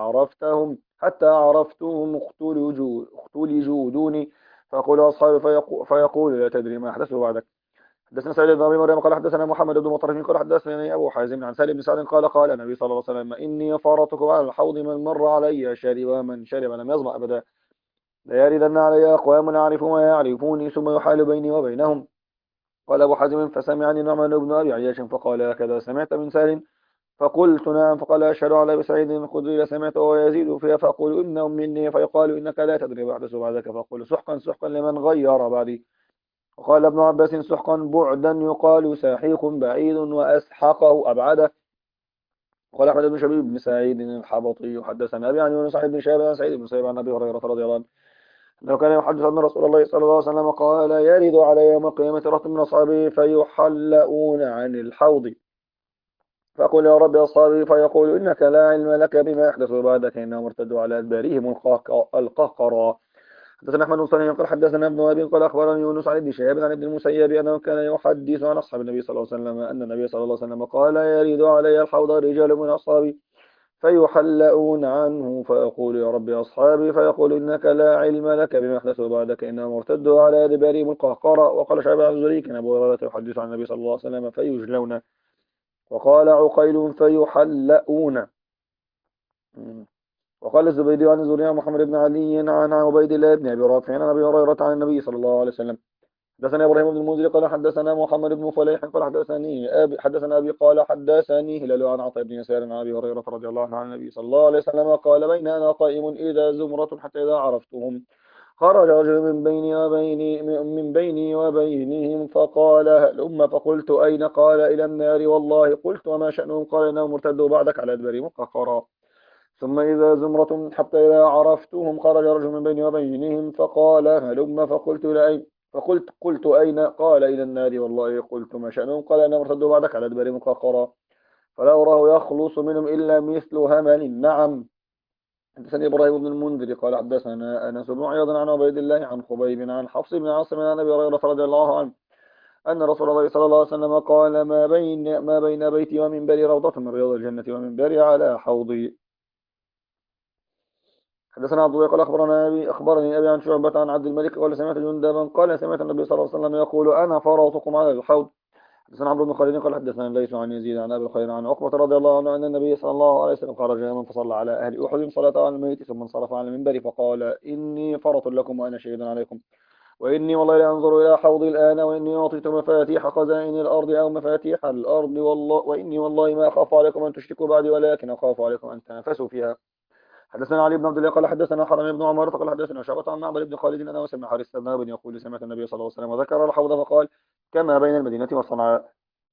حتى عرفتهم اختلجوا دوني فأقول أصحابي فيقول لا تدري ما أحدث بعدك. حدثنا سعيد بن أبي مريم قال حدثنا محمد بن مطرف قال حدثني أبو حازم عن سالم بن سعد قال النبي صلى الله عليه وسلم إني فرطكم على الحوض من مر علي شرب ومن شرب لم يظمأ أبدا. لا يردن علي أقوام يعرفون ما يعرفوني ثم يحال بيني وبينهم. قال أبو حازم فسمعني نعمان بن أبي عياش فقال هكذا سمعت من سالم فقلت نعم فقال أشهد على سعيد الخدري سمعت ويزيد فيها فأقول إنهم مني فيقال إنك لا تدري وأحدث بعدك فأقول سحقا لمن غير بعدي. وقال ابن عباس سحقا بعدا يقال ساحيق بعيد وأسحقه أبعده. وقال أحمد بن شبيب بن سعيد الحبطي حدثنا أبي عن يونس عن بن شهاب عن سعيد بن سعيد عن أبي هريرة رضي الله عنه أنه كان يحدث أن رسول الله صلى الله عليه وسلم قال يرد على يوم القيامة رهط من أصحابه فيحلؤون عن الحوض فأقول يا رب أصحابي فيقول إنك لا علم لك بما يحدث بعدك إنهم ارتدوا على أدبارهم القهقرى. حدثنا أحمد بن صالح قال حدثنا ابن أبي قال أخبرني يونس عن ابن شهاب عن ابن المسيب أنه كان يحدث عن أصحاب النبي صلى الله عليه وسلم أن النبي صلى الله عليه وسلم قال يرد علي الحوض رجال من أصحابي فيحلؤون عنه فأقول يا رب أصحابي فيقول إنك لا علم لك بما يحدث بعدك إنهم ارتدوا على أدبارهم القهقرى. وقال شعب عن الزري كان أبو هريرة يحدث عن النبي صلى الله عليه وسلم فيجلون. وقال عقيل فيحلؤون. وقال الزبيدي عن الزهري عن محمد بن علي عن عبيد الله بن ابي رافع عن ابي هريره عن النبي صلى الله عليه وسلم. حدثنا ابراهيم بن المنذر قال حدثنا محمد بن فليح قال حدثنا ابي قال حدثني هلال عن عطاء بن يسار عن ابي هريره رضي الله عنه عن النبي صلى الله عليه وسلم قال بين انا قائم اذا زمره حتى اذا عرفتهم خرج رجل من بيني وبينهم فقال هلم فقلت اين قال الى النار والله قلت وما شانهم قال انهم ارتدوا بعدك على ادبارهم قهقرا. ثم إذا زمرة حتى إذا عرفتهم خرج رجل من بيني وبينهم فقال هلم قلت أين قال إلى النار والله قلت ما شأنهم قال أنا ارتدوا بعدك على أدبارهم قهقرا فلا أراه يخلص منهم إلا مثل همل. نعم. حدثني إبراهيم بن المنذر قال حدثنا أنس بن عياض عن عبيد الله عن خبيب عن حفص بن عاصم عن أبي هريرة رضي الله عنه أن رسول الله صلى الله عليه وسلم قال ما بين بيتي ومنبري روضة من رياض الجنة ومنبري على حوضي. حدثنا عبد الله قال أخبرني أبي عن شعبة عن عبد الملك قال سمعت جندبا قال سمعت النبي صلى الله عليه وسلم يقول أنا فرطكم على الحوض. حدثنا عمرو بن خالد قال حدثنا ليس عن يزيد عن أبي الخير عن عقبة رضي الله عنه أن النبي صلى الله عليه وسلم خرج يوما فصلى على أهل أحد صلاة على الميت ثم انصرف عن المنبر فقال إني فرط لكم وأنا شهيد عليكم وإني والله لأنظر إلى حوض الآن وإني أعطيت مفاتيح خزائن الأرض أو مفاتيح الأرض وإني والله ما أخاف عليكم أن تشركوا بعدي ولكن أخاف عليكم أن تنافسوا فيها. حدثنا علي بن عبد الله قال حدثنا حرم بن عمر قال حدثنا شعبة عن معبد بن خالد أنا وسمع حارث بن أبي يقول سمعت النبي صلى الله عليه وسلم وذكر الحوض فقال كما بين المدينة وصنعاء.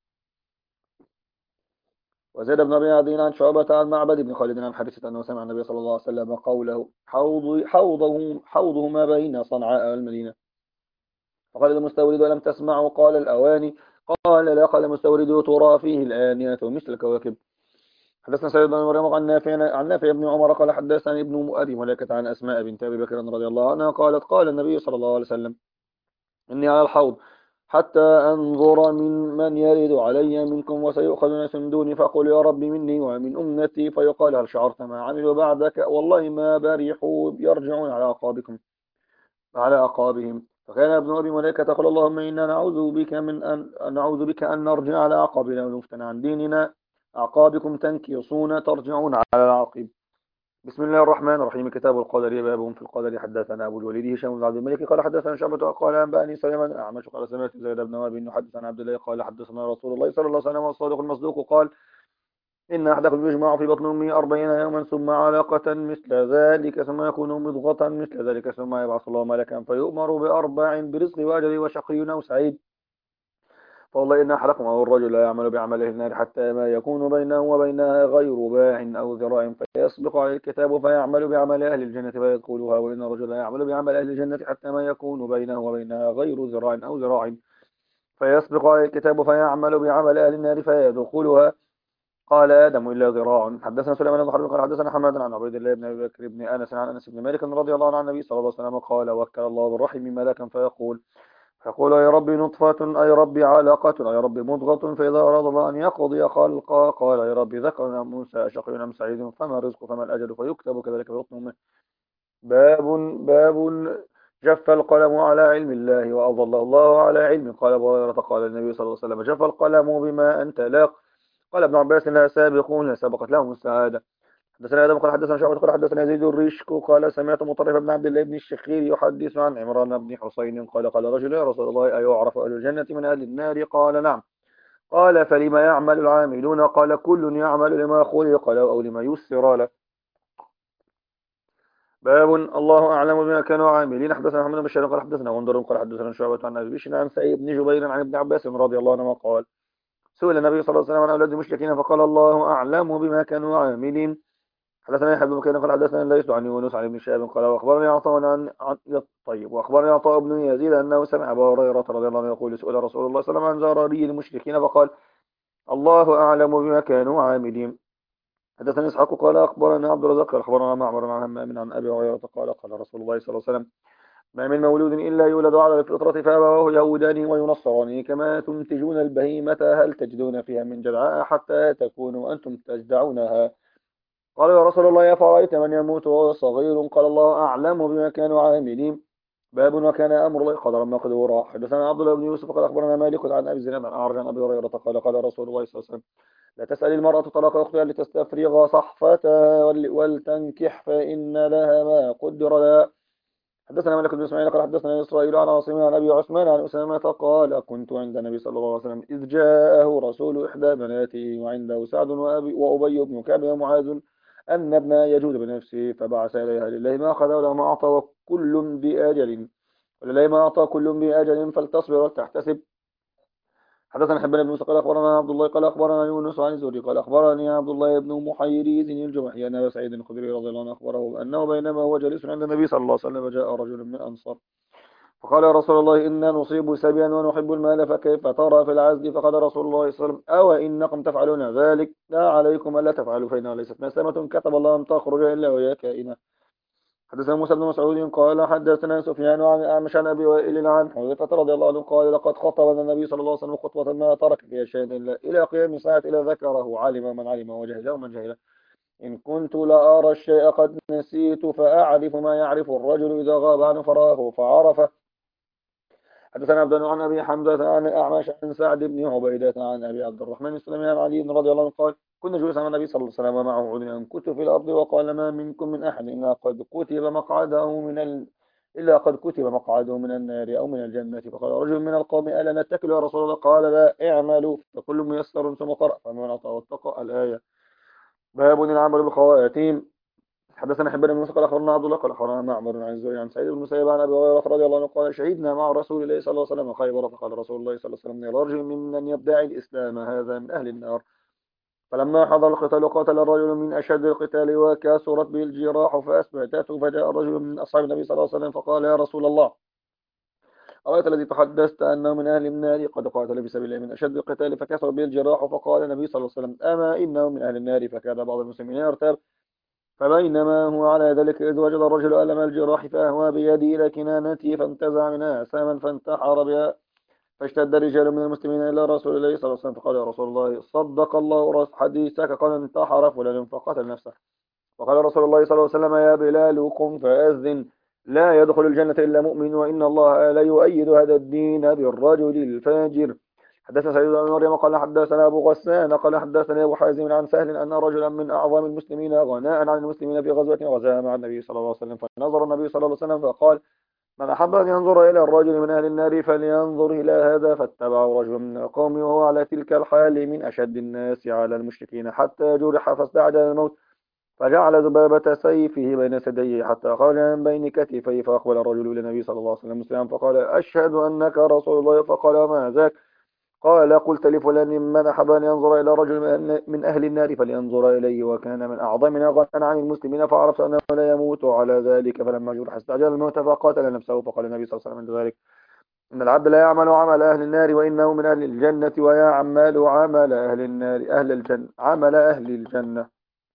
وزاد بن أبي عدي عن شعبة عن معبد بن خالد عن حارثة أنه سمع النبي صلى الله عليه وسلم قوله حوضه ما بين صنعاء والمدينة. فقال المستورد ألم تسمعوا؟ قال الأواني. قال لا. قال المستورد ترى فيه الآنية مثل الكواكب. حدثنا سيد بن مريم عن نافع بن عمر قال حدثني ابن أبي ملائكة عن أسماء بنت أبي بكر رضي الله عنها قالت قال النبي صلى الله عليه وسلم إني على الحوض حتى أنظر من يرد علي منكم وسيؤخذ ناس من دوني فأقول يا رب مني ومن أمتي فيقال هل شعرت ما عملوا بعدك والله ما برحوا يرجعون على أعقابهم. فكان ابن أبي ملائكة قال اللهم إنا نعوذ بك أن نرجع على أعقابنا ونفتن عن ديننا أعقابكم تنكصون ترجعون على العاقب. بسم الله الرحمن الرحيم. كتاب القدر. باب في القدر. حدثنا أبو الوليد هشام بن عبد الملك قال حدثنا شعبة قال أنبأني سليمان الأعمش قال سمعت زيد بن وهب يحدث عن عبد الله قال حدثنا رسول الله صلى الله عليه وسلم الصادق المصدوق قال إن أحدكم يجمع في بطن أمه 40 يوما ثم علقة مثل ذلك ثم يكون مضغة مثل ذلك ثم يبعث الله ملكا فيؤمر بأربع برزق وأجل وشقي أو سعيد. فوالله إن أحدكم أو الرجل لا يعمل بعمله النار حتى ما يكون بينه وبينها غير باع أو ذراع فيسبق عليه الكتاب فيعمل بعمل أهل الجنة فيدخلها وإن الرجل لا يعمل بعمل أهل الجنة حتى ما يكون بينه وبينها غير ذراع أو ذراع فيسبق عليه الكتاب فيعمل بعمل أهل النار فيدخلها. قال آدم إلا ذراع. حدثنا سليمان بن حرب قال حدثنا حماد عن عبيد الله بن أبي بكر بن أنس عن أنس بن مالك رضي الله عنه عن النبي صلى الله عليه وسلم قال وكل الله بالرحم ملكا فيقول يا ربي نطفة أي ربي علقة أي ربي مضغة فإذا أراد الله أن يقضي خلقا قال يا ربي ذكر أم أنثى شقي أم سعيد فما الرزق فما الأجل فيكتب كذلك في بطن أمه. باب جف القلم على علم الله وأضله الله على علم. قال أبو هريرة قال النبي صلى الله عليه وسلم جف القلم بما أنت لاق. قال ابن عباس لا سابقون لا سبقت لهم السعادة. حدثنا آدم قال حدثنا شعبة قال حدثنا يزيد الريشك قال سمعت مطرف بن عبد الله بن الشخير يحدث عن عمران بن حسين قال رجل يا رسول الله أيعرف أهل الجنة من أهل النار؟ قال نعم. قال فلما يعمل العاملون؟ قال كل يعمل لما خلق له أو لما يسر له. باب الله أعلم بما كانوا عاملين. حدثنا محمد بن بشار قال حدثنا غندر قال حدثنا شعبة عن أبي بشر عن سعيد بن جبير عن ابن عباس رضي الله عنه قال سئل النبي صلى الله عليه وسلم عن أولاد المشركين فقال الله أعلم بما كانوا عاملين. حدثنا يحيى بن بكير قال حدثنا ليس عن يونس عن ابن شهاب قال واخبرني عطاء واخبرني عطاء بن يزيد انه سمع ابا هريره رضي الله عنه يقول سئل رسول الله صلى الله عليه وسلم عن زراري المشركين فقال الله اعلم بما كانوا عاملين. حدثنا اسحاق قال اخبرنا عبد الرزاق قال اخبرنا معمر عن همام عن ابي هريره قال رسول الله صلى الله عليه وسلم ما من مولود الا يولد على الفطره فابواه يهودانه وينصرانه كما تنتجون البهيمه هل تجدون فيها من جدعاء حتى تكونوا انتم تجدعونها. قال يا رسول الله أفرأيت من يموت وهو صغير؟ قال الله أعلم بما كانوا عاملين. باب وكان أمر الله قدرا مقدورا. حدثنا عبد الله بن يوسف قال أخبرنا مالك عن أبي الزناد عن أعرج عن أبي هريرة قال رسول الله صلى الله عليه وسلم لا تسأل المرأة طلاق أختها لتستفرغ صحفتها ولتنكح فإن لها ما قدر لها. حدثنا مالك بن إسماعيل قال حدثنا إسرائيل عن عاصم عن أبي عثمان عن أسامة قال كنت عند النبي صلى الله عليه وسلم إذ جاءه رسول إحدى بناته وعنده سعد وأبي بن كعب ومعاذ أن ابن يجود بنفسه فبعث إليها لله ما أخذ ولا ما أعطى وكل بأجل ولله ما أعطى كل بأجل فلتصبر ولتحتسب. حدثنا حبان بن موسى قال أخبرنا عبد الله قال أخبرنا يونس عن الزهري قال أخبرني عبد الله بن محيريز الجمحي أن أبا سعيد الخدري رضي الله عنه أخبره أنه بينما هو جالس عند النبي صلى الله عليه وسلم جاء رجل من الأنصار فقال يا رسول الله إنا نصيب سبيا ونحب المال فكيف ترى في العزل؟ فقال رسول الله صلى الله عليه وسلم أو إنكم تفعلون ذلك لا عليكم ألا تفعلوا فإنها ليست نسمة كتب الله أن تخرج إلا وهي كائنة. حدثنا موسى بن مسعود قال حدثنا سفيان عن أعمش عن أبي وائل عن حذيفة رضي الله عنه قال لقد خطبنا النبي صلى الله عليه وسلم خطبة ما ترك فيها شيئا إلا إلى قيام الساعة إلى ذكره علم من علم وجهل ومن جهل. إن كنت لأرى الشيء قد نسيت فأعرف ما يعرف الرجل إذا غاب عنه فراه فعرفه. حدثنا عبد عن أبي حمزة عن الأعمش عن سعد بن عبيدة عن أبي عبد الرحمن السلمي عن علي رضي الله عنه قال كنا جلوسا مع النبي صلى الله عليه وسلم ومعه عود ينكت في الأرض وقال ما منكم من أحد إلا قد كتب مقعده من النار أو من الجنة. فقال رجل من القوم ألا نتكل يا رسول الله؟ قال لا اعملوا فكل ميسر ثم قرأ فمن أطاع واتقى الآية. باب العمل بالخواتيم. حدثنا حبان بن موسى قال اخبرنا عبد الله قال اخبرنا معمر عن الزهري عن سعيد بن المسيب عن ابي هريره رضي الله عنه قال شهدنا مع رسول الله صلى الله عليه وسلم خيبر فقال رسول الله صلى الله عليه وسلم لرجل ممن يدعي الاسلام هذا من اهل النار. فلما حضر القتال قاتل الرجل من اشد القتال وكثرت به الجراح فاثبتته، فجاء الرجل من اصحاب النبي صلى الله عليه وسلم فقال يا رسول الله أرأيت الذي تحدثت أنه من أهل النار قد قاتل في سبيل الله من أشد القتال فكثر به الجراح، فقال النبي صلى الله عليه وسلم أما إنه من أهل النار، فكاد بعض المسلمين يرتاب. فبينما هو على ذلك إذ وجد الرجل ألم الجراح فأهوى بيده إلى كنانته فانتزع منها ساما فانتحر بها، فاشتد رجال من المسلمين إلى رسول الله صلى الله عليه وسلم فقال يا رسول الله صدق الله حديثك، قال انتحر فلان فقتل نفسه. وقال رسول الله صلى الله عليه وسلم يا بلال قم فأذن لا يدخل الجنة إلا مؤمن، وإن الله لا يؤيد هذا الدين بالرجل الفاجر. حدثنا سعيد بن مريم قال حدثنا أبو غسان قال حدثنا أبو حازم عن سهل أن رجلا من أعظم المسلمين غناء عن المسلمين في غزوة غزاها مع النبي صلى الله عليه وسلم، فنظر النبي صلى الله عليه وسلم فقال من أحب أن ينظر إلى الرجل من أهل النار فلينظر إلى هذا، فاتبعه رجل من القوم وهو على تلك الحال من أشد الناس على المشركين حتى جرح فاستعجل الموت، فجعل ذبابة سيفه بين ثدييه حتى خرج من بين كتفيه، فأقبل الرجل إلى النبي صلى الله عليه وسلم مسلما فقال أشهد أنك رسول الله، فقال ما ذاك؟ قال قلت لفلان من أحب أن ينظر إلى رجل من أهل النار فلينظر إليه، وكان من أعظمنا غنى عن المسلمين، فعرفت أنه لا يموت على ذلك، فلما جرح استعجل الموت فقاتل نفسه. فقال النبي صلى الله عليه وسلم عند ذلك إن العبد لا يعمل عمل أهل النار وإنه من أهل الجنة، ويعمل عمل أهل النار أهل الجنة عمل أهل الجنة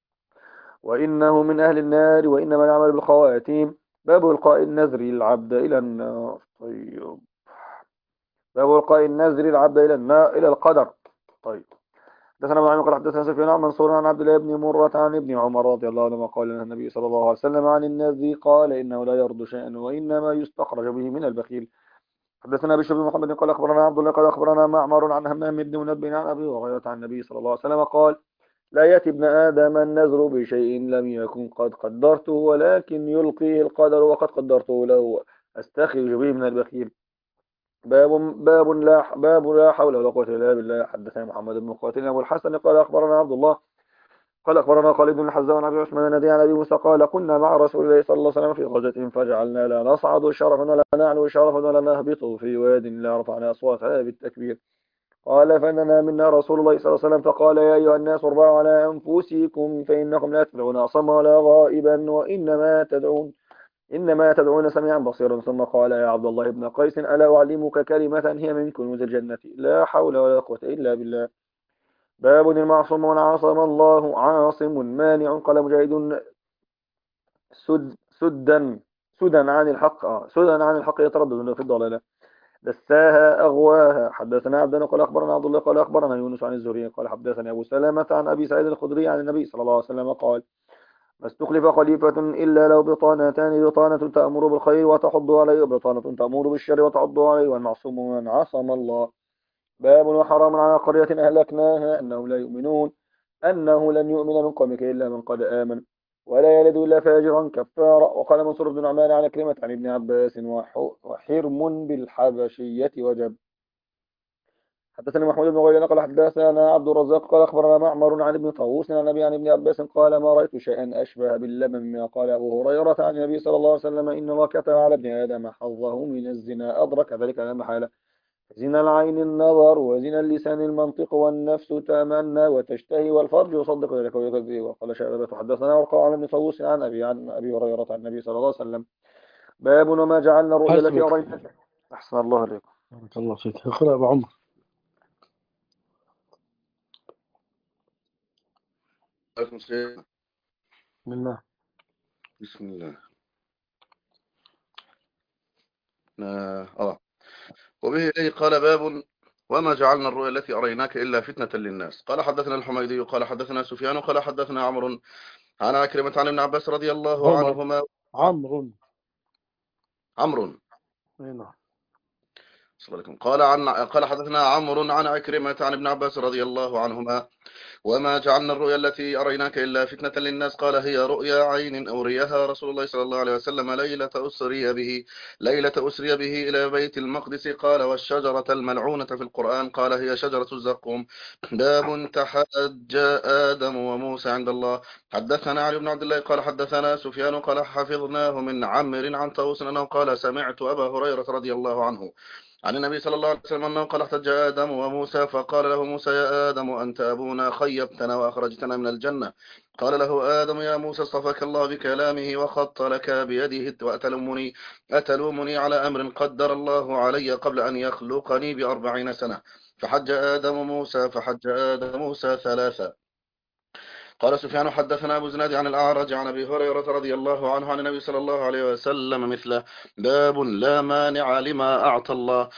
وإنه من أهل النار، وإنما العمل بالخواتيم. باب إلقاء النذر العبد إلى النار. طيب باب إلقاء النذر العبد إلى النار إلى القدر. طيب حدثنا ابن عمرو قال حدثنا سفيان عن منصور عن عبد الله بن مرة عن ابن عمر رضي الله عنهما قال لنا النبي صلى الله عليه وسلم عن النذر قال إنه لا يرد شيئا وإنما يستخرج به من البخيل. حدثنا بشر بن محمد قال أخبرنا عبد الله قال أخبرنا معمر عن همام بن منبه عن أبي هريرة عن النبي صلى الله عليه وسلم قال لا يأتي ابن آدم النذر بشيء لم يكن قد قدرته ولكن يلقيه القدر وقد قدرته له أستخرج به من البخيل. باب لا حول ولا قوة إلا بالله. حدثنا محمد بن قاتل أبو الحسن قال أخبرنا عبد الله قال أخبرنا خالد بن الحذاء عن أبي عثمان النبي عن أبي موسى قال كنا مع رسول الله صلى الله عليه وسلم في غزوة فجعلنا لا نصعد شرفا ولا نعلو شرفا ولا نهبط في واد لا رفعنا أصواتنا بالتكبير. قال فإننا منا رسول الله صلى الله عليه وسلم فقال يا أيها الناس اربعوا على أنفسكم فإنكم لا تدعون أصم ولا غائبا إنما تدعون سميعا بصيرا. ثم قال يا عبد الله بن قيس ألا أعلمك كلمة هي من كنوز الجنة لا حول ولا قوة إلا بالله. باب المعصوم من عصم الله عاصم مانع. قال مجاهد سدا عن الحق يتردد في الضلالة دساها أغواها. حدثنا عبدنا قال أخبرنا عبد الله قال أخبرنا يونس عن الزهري قال حدثني أبو سلمة عن أبي سعيد الخدري عن النبي صلى الله عليه وسلم قال ما استخلف خليفة إلا له بطانتان بطانة تأمر بالخير وتحض عليه وبطانة تأمر بالشر وتحض عليه والمعصوم من عصم الله. باب وحرام على قرية أهلكناها أنه لن يؤمن من قومك إلا من قد آمن ولا يلد إلا فاجرا كفارا. وقال منصور بن نعمان على كلمة عن ابن عباس وحرم بالحبشية وجب. حدثني محمود بن غيلان قال حدثنا عبد الرزاق قال أخبرنا معمر عن ابن طاووس عن النبي عن ابن عباس قال ما رأيت شيئا أشبه باللبن مما قال أبو هريرة عن النبي صلى الله عليه وسلم إن الله كتب على ابن آدم حظه من الزنا أدرك ذلك لا محالة. زنا العين النظر وزنا اللسان المنطق والنفس تمنى وتشتهي والفرج يصدق ذلك ويكذب. وقال شعبة حدثنا ورقاء عن ابن طاووس عن أبي هريرة عن النبي صلى الله عليه وسلم باب وما جعلنا الرؤيا التي أريناك. أحسن الله عليكم. بارك الله فيك. اقرأ أبو عمر. بسم الله. بسم الله. وبه إليه قال باب وما جعلنا الرؤيا التي أريناك إلا فتنة للناس. قال حدثنا الحميدي قال حدثنا سفيان قال حدثنا عمرو عن عكرمة عن ابن عباس رضي الله عنهما. عمرو قال حدثنا عمرو عن عكرمة عن ابن عباس رضي الله عنهما وما جعلنا الرؤيا التي أريناك إلا فتنة للناس قال هي رؤيا عين أريها رسول الله صلى الله عليه وسلم ليلة أسري به إلى بيت المقدس قال والشجرة الملعونة في القرآن قال هي شجرة الزقوم. باب تحاج آدم وموسى عند الله. حدثنا علي بن عبد الله قال حدثنا سفيان قال حفظناه من عمرو عن طاووس أنه قال سمعت أبا هريرة رضي الله عنه عن النبي صلى الله عليه وسلم أنه قال احتج آدم وموسى فقال له موسى يا آدم أنت أبونا خيبتنا وأخرجتنا من الجنة. قال له آدم يا موسى اصطفاك الله بكلامه وخط لك بيده أتلومني على أمر قدر الله علي قبل أن يخلقني ب40 سنة. فحج آدم موسى 3. قال سفيان حدثنا أبو زناد عن الأعرج عن أبي هريرة رضي الله عنه عن النبي صلى الله عليه وسلم مثله. باب لا مانع لما أعطى الله.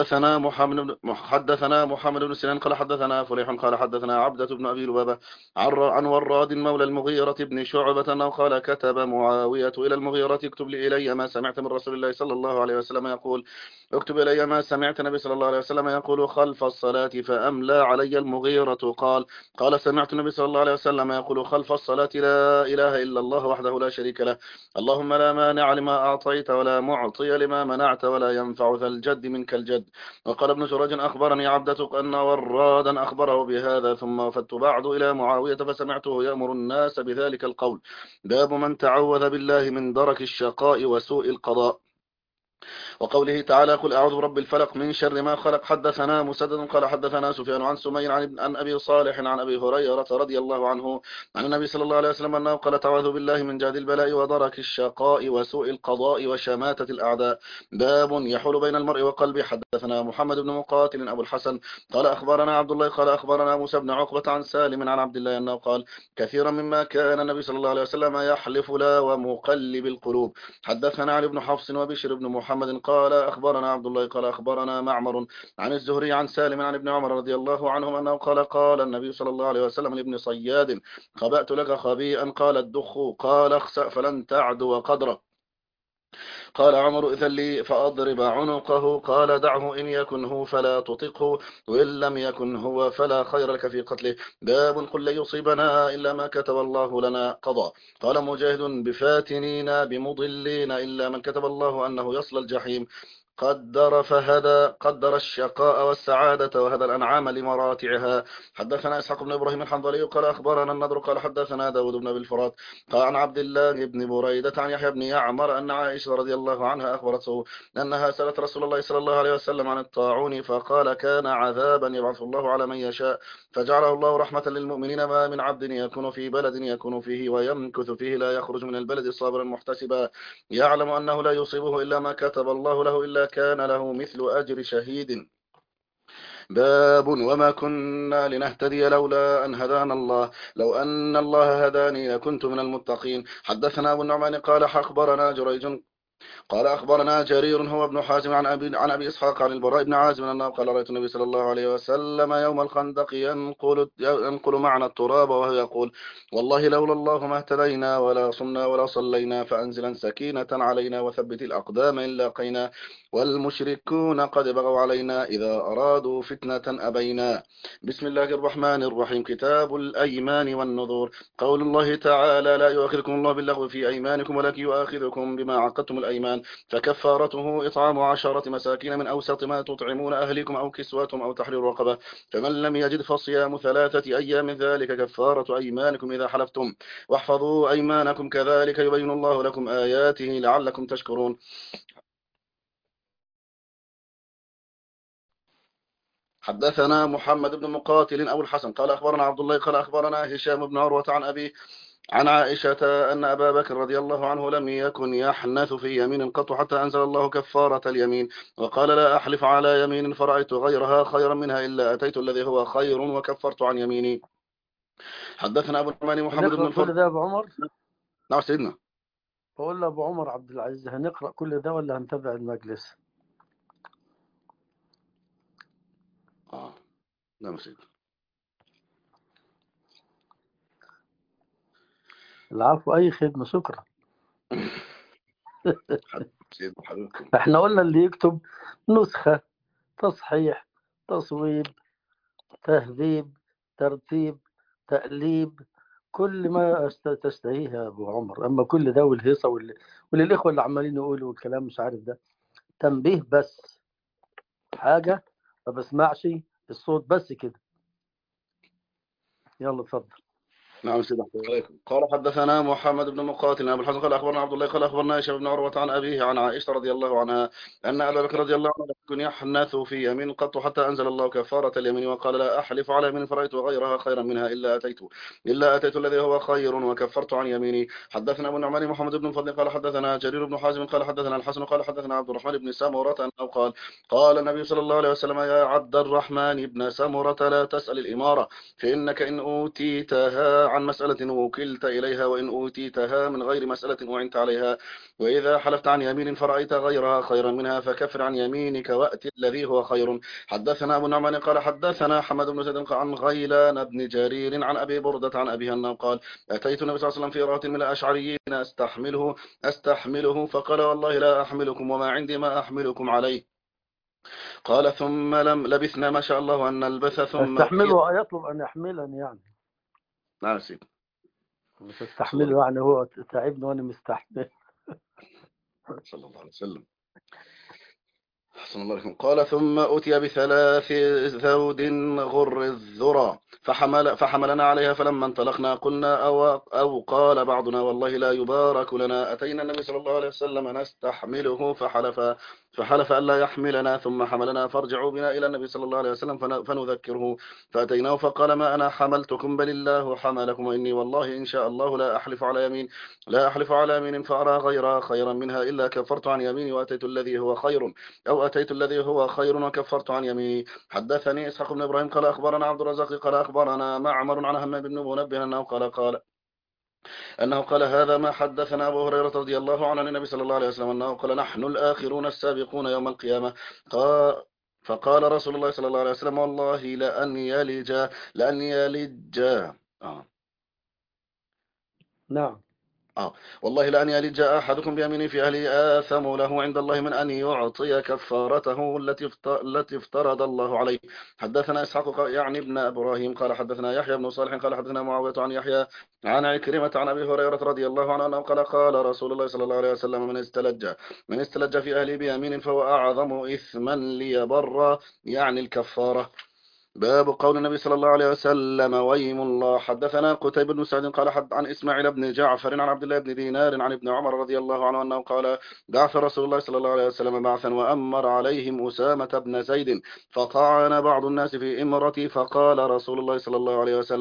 حدثنا محمد بن سنان قال حدثنا فليح قال حدثنا عبدة بن أبي لبابة عن وراد مولى المغيرة بن شعبة أنه قال كتب معاوية إلى المغيرة اكتب لي إلي ما سمعت من رسول الله صلى الله عليه وسلم يقول اكتب إلي ما سمعت النبي صلى الله عليه وسلم يقول خلف الصلاة فأملى علي المغيرة قال سمعت النبي صلى الله عليه وسلم يقول خلف الصلاة لا إله إلا الله وحده لا شريك له اللهم لا مانع لما أعطيت ولا معطي لما منعت ولا ينفع ذا الجد منك الجد. وقال ابن جريج أخبرني عبدة أن ورادا أخبره بهذا ثم وفدت بعد إلى معاوية فسمعته يأمر الناس بذلك القول. باب من تعوذ بالله من درك الشقاء وسوء القضاء. وقوله تعالى قل أعوذ برب الفلق من شر ما خلق. حدثنا مسدد قال حدثنا سفيان عن سمير عن أبي صالح عن أبي هريرة رضي الله عنه عن النبي صلى الله عليه وسلم أنه قال تعوذ بالله من جهد البلاء ودرك الشقاء وسوء القضاء وشماتة الأعداء. باب يحول بين المرء وقلبه. حدثنا محمد بن مقاتل أبو الحسن قال أخبرنا عبد الله قال أخبرنا موسى بن عقبة عن سالم عن عبد الله أنه قال كثيرا مما كان النبي صلى الله عليه وسلم يحلف لا ومقلب القلوب. حدثنا علي بن حفص وبشر بن محمد قال أخبرنا عبد الله قال أخبرنا معمر عن الزهري عن سالم عن ابن عمر رضي الله عنهم أنه قال النبي صلى الله عليه وسلم لابن صياد خبأت لك خبيئا قال الدخ قال اخسأ فلن تعدو قدره. قال عمر إذن لي فأضرب عنقه قال دعه إن يكن هو فلا تطقه وإن لم يكن هو فلا خير لك في قتله. باب قل لن يصيبنا إلا ما كتب الله لنا قضى. قال مجاهد بفاتنين بمضلين إلا من كتب الله أنه يصل الجحيم قدر فهدى قدر الشقاء والسعادة وهدى الأنعام لمراتعها. حدثنا إسحاق بن إبراهيم الحنظلي قال أخبرنا النضر قال حدثنا داود بن أبي الفرات قال عن عبد الله بن بريدة عن يحيى بن يعمر أن عائشة رضي الله عنها أخبرته أنها سألت رسول الله صلى الله عليه وسلم عن الطاعون فقال كان عذابا يبعث الله على من يشاء فجعله الله رحمة للمؤمنين ما من عبد يكون في بلد يكون فيه ويمكث فيه لا يخرج من البلد صابرا محتسبا يعلم أنه لا يصيبه إلا ما كتب الله له إلا كان له مثل أجر شهيد. باب وما كنا لنهتدي لولا أن هدانا الله لو أن الله هداني لكنت من المتقين. حدثنا أبو النعمان قال أخبرنا جريج قال أخبرنا جرير هو ابن حازم عن أبي إسحاق عن البراء بن عازم أنه قال رأيت النبي صلى الله عليه وسلم يوم الخندق ينقل معنا التراب وهو يقول والله لولا الله ما اهتدينا ولا صمنا ولا صلينا فأنزلا سكينة علينا وثبت الأقدام إن لاقينا والمشركون قد بغوا علينا إذا أرادوا فتنة أبينا. بسم الله الرحمن الرحيم. كتاب الأيمان والنذور. قول الله تعالى لا يؤاخذكم الله باللغو في أيمانكم ولكن يؤاخذكم بما عقدتم الأيمان فكفارته إطعام 10 مساكين من أوسط ما تطعمون أهلكم أو كسوتهم أو تحرير رقبة فمن لم يجد فصيام 3 أيام ذلك كفارة أيمانكم إذا حلفتم واحفظوا أيمانكم كذلك يبين الله لكم آياته لعلكم تشكرون. حدثنا محمد بن مقاتل أبو الحسن قال أخبرنا عبد الله قال أخبرنا هشام بن عروة عن أبي عن عائشة أن أبا بكر رضي الله عنه لم يكن يحنث في يمين قط حتى أنزل الله كفارة اليمين وقال لا أحلف على يمين فرأيت غيرها خيرا منها إلا أتيت الذي هو خير وكفرت عن يميني. حدثنا أبو النعمان محمد بن هنقرأ كل ده يا أبو عمر؟ نعم سيدنا. بقول له أبو عمر عبد العزيز هنقرأ كل ده ولا هنتابع المجلس؟ نعم سيدنا. العفو أي خدمة شكرا. حبيبكم. احنا قلنا اللي يكتب نسخة تصحيح تصويب تهذيب ترتيب تقليب كل ما تشتهيه يا أبو عمر. أما كل ده والهيصة وللإخوة اللي عمالين يقولوا والكلام مش عارف ده تنبيه بس، حاجة ما بسمعش الصوت بس كده. يلا اتفضل. نعم سيدي عليكم. قال حدثنا محمد بن مقاتل أبو الحسن قال أخبرنا عبد الله قال أخبرنا هشام بن عروة عن أبيه عن عائشة رضي الله عنها أن أبا بكر رضي الله عنه لم يكن يحنث في يمين قط حتى أنزل الله كفارة اليمين وقال لا أحلف على يمين فرأيت غيرها خيرا منها إلا أتيت الذي هو خير وكفرت عن يميني. حدثنا أبو النعمان محمد بن الفضل قال حدثنا جرير بن حازم قال حدثنا الحسن قال حدثنا عبد الرحمن بن سمرة أنه قال النبي صلى الله عليه وسلم يا عبد الرحمن بن سمرة لا تسأل الإمارة فإنك إن أوتيتها عن مسألة وكلت إليها وإن أوتيتها من غير مسألة أعنت عليها. وإذا حلفت عن يمين فرأيت غيرها خيرا منها فكفر عن يمينك وأت الذي هو خير. حدثنا أبو النعمان قال حدثنا حمد بن زيد عن غيلان بن جرير عن أبي بردة عن أبي أنه قال أتيت النبي صلى الله عليه وسلم في رهط من الأشعريين أستحمله فقال والله لا أحملكم وما عندي ما أحملكم عليه. قال ثم لبثنا ما شاء الله أن نلبث ثم استحمله يطلب أن يحملني يعني. نعم سيدي. مش تستحمله يعني هو تعبني وأنا مستحمل. صلى الله عليه وسلم. حسن الله عليكم. قال ثم أتي بثلاث ذود غر الذرى فحملنا عليها فلما انطلقنا قلنا أو قال بعضنا والله لا يبارك لنا. أتينا النبي صلى الله عليه وسلم نستحمله فحلف ألا يحملنا ثم حملنا فارجعوا بنا إلى النبي صلى الله عليه وسلم فنذكره. فأتيناه فقال ما أنا حملتكم بل الله حملكم وإني والله إن شاء الله لا أحلف على يمين فأرى غيرها خيرا منها إلا كفرت عن يميني وأتيت الذي هو خير وكفرت عن يميني. حدثني إسحاق بن إبراهيم قال أخبرنا عبد الرزاق قال أخبرنا معمر عن همام بن منبه أنه قال هذا ما حدثنا أبو هريرة رضي الله عنه عن النبي صلى الله عليه وسلم أنه قال نحن الآخرون السابقون يوم القيامة. فقال رسول الله صلى الله عليه وسلم والله لأن يلج نعم والله لأن يلج أحدكم بيمينه في أهله آثم له عند الله من أن يعطي كفارته التي افترض الله عليه. حدثنا إسحاق يعني ابن إبراهيم قال حدثنا يحيى بن صالح قال حدثنا معاوية عن يحيى عن عكرمة عن أبي هريرة رضي الله عنه قال رسول الله صلى الله عليه وسلم من استلج في أهله بيمين فهو أعظم إثما ليبر يعني الكفارة. باب قول النبي صلى الله عليه وسلم ويم الله. حدثنا قتيبة بن سعيد قال عن إسماعيل بن جعفر عن عبد الله بن دينار عن ابن عمر رضي الله عنه أنه قال بعث رسول الله صلى الله عليه وسلم بعثا وأمر عليهم أسامة بن زيد فطعن بعض الناس في إمرتي فقام رسول الله صلى الله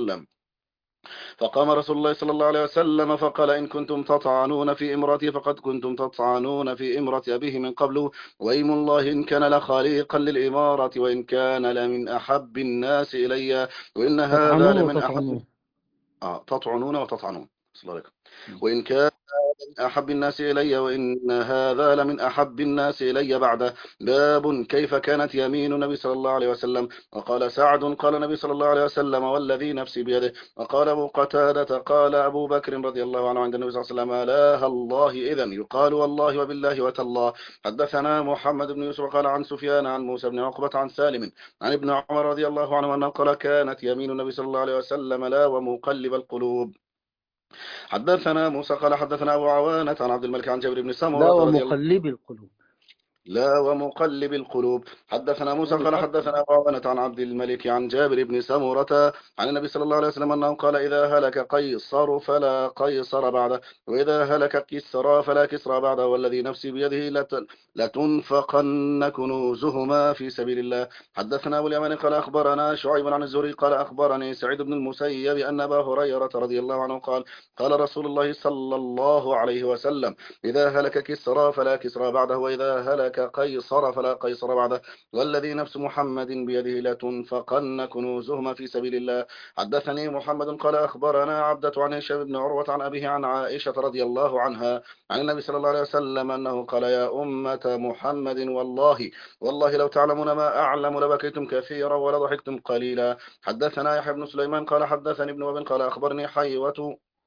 عليه وسلم فقال إن كنتم تطعنون في إمرتي فقد كنتم تطعنون في إمرة أبيه من قبل وإيم الله إن كان لخليقا للإمارة وإن كان لمن أحب الناس إلي وإن هذا لمن أحب تطعنون وتطعنون صلى الله عليه وسلم وإن كان أحب الناس إلي وإن هذا لمن أحب الناس إلي بعده. باب كيف كانت يمين النبي صلى الله عليه وسلم. وقال سعد قال النبي صلى الله عليه وسلم والذي نفسي بيده. وقال أبو قتادة قال أبو بكر رضي الله عنه عند النبي صلى الله عليه وسلم لا الله إذن يقال والله وبالله وتالله. حدثنا محمد بن يوسف قال عن سفيان عن موسى بن عقبة عن سالم عن ابن عمر رضي الله عنه أنه قال كانت يمين النبي صلى الله عليه وسلم لا ومقلب القلوب. حدثنا موسى قال حدثنا أبو عوانة عن عبد الملك عن جابر بن سمرة لا ومقلب القلوب. لا ومقلب القلوب. حدثنا موسى قال حدثنا أبو عوانة عن عبد الملك عن جابر بن سمرة عن النبي صلى الله عليه وسلم أنه قال إذا هلك قيصر فلا قيصر بعده وإذا هلك كسرى فلا كسرى بعده والذي نفسي بيده لتنفقن كنوزهما في سبيل الله. حدثنا أبو اليمن قال أخبرنا شعيب عن الزهري قال أخبرني سعيد بن المسيب أن أبا هريرة رضي الله عنه قال رسول الله صلى الله عليه وسلم إذا هلك كسرى فلا كسرى بعده وإذا هلك قيصر فلا قيصر بعده والذي نفس محمد بيده لتنفقن كنوزهما في سبيل الله. حدثني محمد قال أخبرنا عبدة عن هشام بن عروة عن أبيه عن عائشة رضي الله عنها عن النبي صلى الله عليه وسلم أنه قال يا أمة محمد والله لو تعلمون ما أعلم لبكيتم كثيرا ولضحكتم قليلا. حدثنا يحيى بن سليمان قال حدثني ابن وهب قال أخبرني حيوة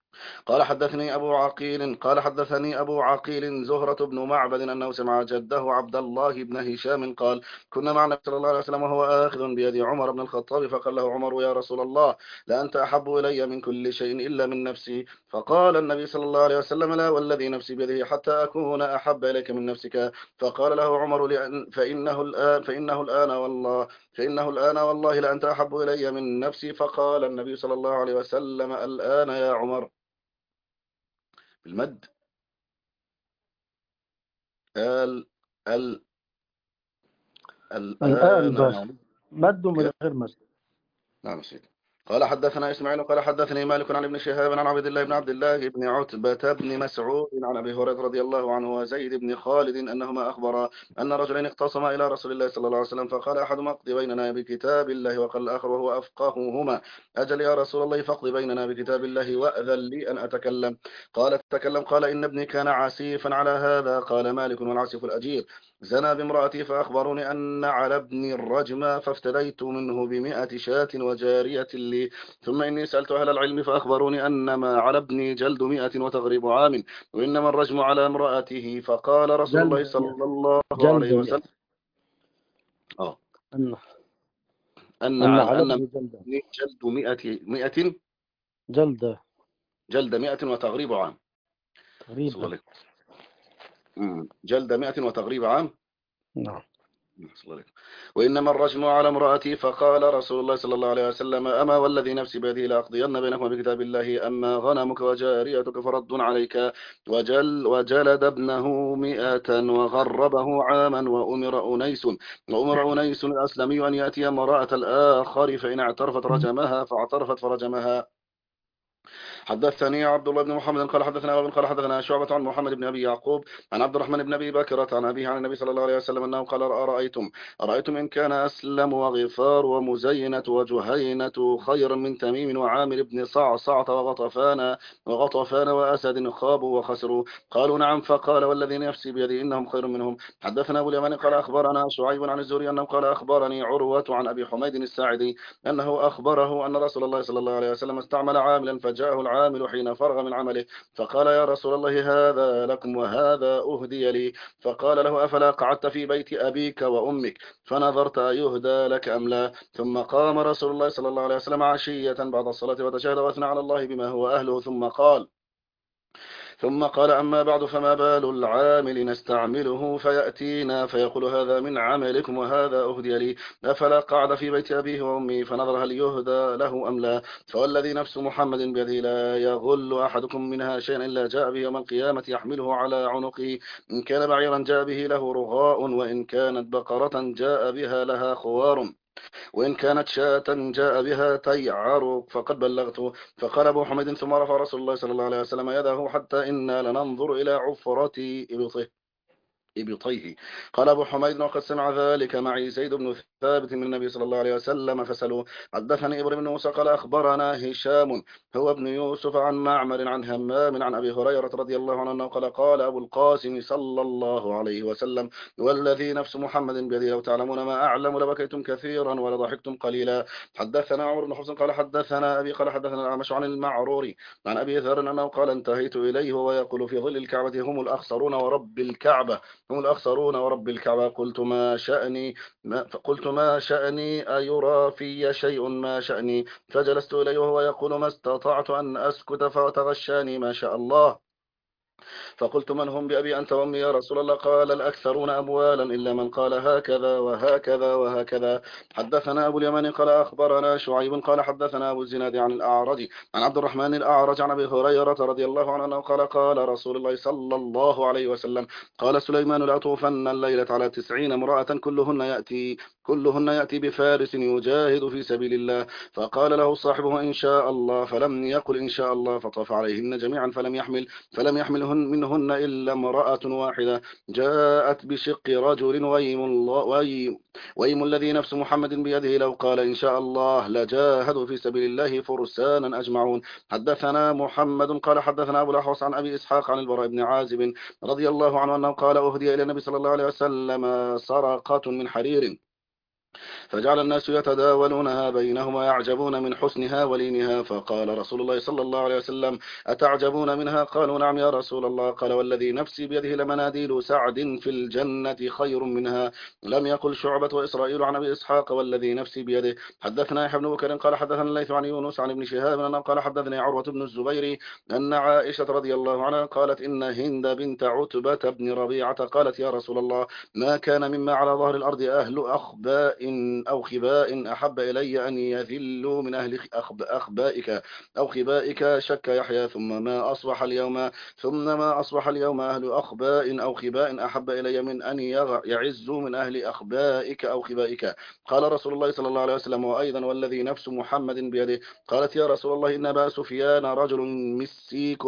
قال حدثني أبو عقيل زهرة بن معبد أنه سمع جده عبد الله بن هشام قال كنا مع النبي صلى الله عليه وسلم وهو آخذ بيد عمر بن الخطاب فقال له عمر يا رسول الله لأنت أحب إلي من كل شيء إلا من نفسي. فقال النبي صلى الله عليه وسلم لا والذي نفسي بيده حتى أكون أحب إليك من نفسك. فقال له عمر فإنه الآن والله لأنت أحب إلي من نفسي. فقال النبي صلى الله عليه وسلم الآن يا عمر بالمد ال ال الآن الآن بس يا عمر. مد من غير مد. نعم سيدي. قال حدثنا إسماعيل قال حدثني مالك عن ابن شهاب عن عبد الله بن عبد الله بن عتبة بن مسعود عن أبي هريرة رضي الله عنه وزيد بن خالد أنهما أخبرا أن رجلين اختصما إلى رسول الله صلى الله عليه وسلم فقال أحدهما اقض بيننا بكتاب الله وقال الآخر وهو أفقههما أجل يا رسول الله فاقض بيننا بكتاب الله وأذن لي أن أتكلم. قال تكلم. قال إن ابني كان عسيفا على هذا. قال مالك والعسيف الأجير زنى بامرأتي فأخبروني أن على ابني الرجم فافتديت منه ب100 شاة وجارية لي. ثم إني سألت أهل العلم فأخبروني أن ما على ابني جلد 100 وتغريب عام وإنما الرجم على امرأته. فقال رسول الله جلد صلى الله عليه جلد وسلم أن أن على أن ابن جلد جلد 100 جلد جلد 100 وتغريب عام. صلى الله تقريبا. عليه جلد 100 وتغريب عام. نعم. صلى الله عليه وسلم. وإنما الرجم على امرأتي. فقال رسول الله صلى الله عليه وسلم أما والذي نفسي بيده لأقضين بينكم بكتاب الله أما غنمك وجاريتك فرد عليك. وجلد ابنه 100 وغربه عاما. وأمر أنيس الأسلمي أن يأتي امرأة الآخر فإن اعترفت رجمها فاعترفت فرجمها. حدثني عبد الله بن محمد قال حدثنا أبي قال حدثنا شعبة عن محمد بن أبي يعقوب عن عبد الرحمن بن أبي بكرة عن أبيه عن النبي صلى الله عليه وسلم أنه قال أرأيتم إن كان أسلم وغفار ومزينة وجهينة خيرا من تميم وعامر بن صعصعة وغطفان وأسد خابوا وخسروا. قالوا نعم. فقال والذي نفسي بيده إنهم خير منهم. حدثنا أبو اليمان قال أخبرنا شعيب عن الزهري أنه قال أخبرني عروة عن أبي حميد الساعدي أنه أخبره أن رسول الله صلى الله عليه وسلم استعمل عاملا فجاءه العامل حين فرغ من عمله فقال يا رسول الله هذا لكم وهذا أهدي لي. فقال له أفلا قعدت في بيت أبيك وأمك فنظرت أيهدى لك أم لا. ثم قام رسول الله صلى الله عليه وسلم عشية بعد الصلاة وتشهد وأثنى على الله بما هو أهله ثم قال أما بعد فما بال العامل نستعمله فيأتينا فيقول هذا من عملكم وهذا أهدي لي أفلا قعد في بيت أبيه وأمي فنظر هل يهدى له أم لا. فوالذي نفس محمد بيده لا يغل أحدكم منها شيئا إلا جاء به يوم القيامة يحمله على عنقه. إن كان بعيرا جاء به له رغاء وإن كانت بقرة جاء بها لها خوار وإن كانت شاة جاء بها تيعر فقد بلغته. فقال أبو حميد ثم رفع رسول الله صلى الله عليه وسلم يده حتى إنا لننظر إلى عفرة إبطيه. قال أبو حميد وقد سمع ذلك معي زيد بن ثابت من النبي صلى الله عليه وسلم فسألوه. حدثني إبراهيم بن موسى قال أخبرنا هشام هو ابن يوسف عن معمر عن همام عن أبي هريرة رضي الله عنه قال أبو القاسم صلى الله عليه وسلم والذي نفس محمد بيده لو تعلمون ما أعلم لبكيتم كثيرا ولضحكتم قليلا. حدثنا عمر بن حفص قال حدثنا أبي قال حدثنا الأعمش عن المعرور عن أبي ذر أنه قال انتهيت إليه وهو يقول في ظل الكعبة هم الأخسرون ورب الكعبة ورب الكعبة. قلت ما شأني أيرى في شيء ما شأني. فجلست إليه وهو يقول ما استطعت أن أسكت فتغشاني ما شاء الله. فقلت من هم بأبي أنت وأمي يا رسول الله. قال الأكثرون أموالا إلا من قال هكذا وهكذا وهكذا. حدثنا أبو اليمان قال أخبرنا شعيب قال حدثنا أبو الزناد عن الأعرج عن عبد الرحمن الأعرج عن أبي هريرة رضي الله عنه قال رسول الله صلى الله عليه وسلم قال سليمان لأطوفن الليلة على 90 امرأة كلهن يأتي بفارس يجاهد في سبيل الله. فقال له صاحبه إن شاء الله فلم يقل إن شاء الله فطاف عليهن جميعا فلم يحملهن منهن إلا امرأة واحدة جاءت بشق رجل ويم الذي نفس محمد بيده لو قال إن شاء الله لجاهدوا في سبيل الله فرسانا أجمعون. حدثنا محمد قال حدثنا أبو الأحوص عن أبي إسحاق عن البراء بن عازب رضي الله عنه أنه قال أهدي إلى النبي صلى الله عليه وسلم سرقة من حرير فجعل الناس يتداولونها بينهم ويعجبون من حسنها ولينها. فقال رسول الله صلى الله عليه وسلم: أتعجبون منها؟ قالوا: نعم يا رسول الله. قال: والذي نفسي بيده لمناديل سعد في الجنة خير منها. لم يقل شعبة وإسرائيل عن أبي إسحاق والذي نفسي بيده. حدثنا يحيى بن بكر قال حدثنا الليث عن يونس عن ابن شهاب أنه قال حدثني عروة بن الزبير أن عائشة رضي الله عنها قالت: إن هند بنت عتبة بن ربيعة قالت: يا رسول الله، ما كان مما على ظهر الأرض أهل أخباء أو خباء أحب إلي أن يذلوا من أهل أخبائك أو خبائك. شك يحيى: ثم ما أصبح اليوم أهل أخباء أو خباء أحب إلي من أن يعزوا من أهل أخبائك أو خبائك. قال رسول الله صلى الله عليه وسلم: وأيضا والذي نفس محمد بيده. قالت: يا رسول الله، إن أبا سفيان رجل مسيك،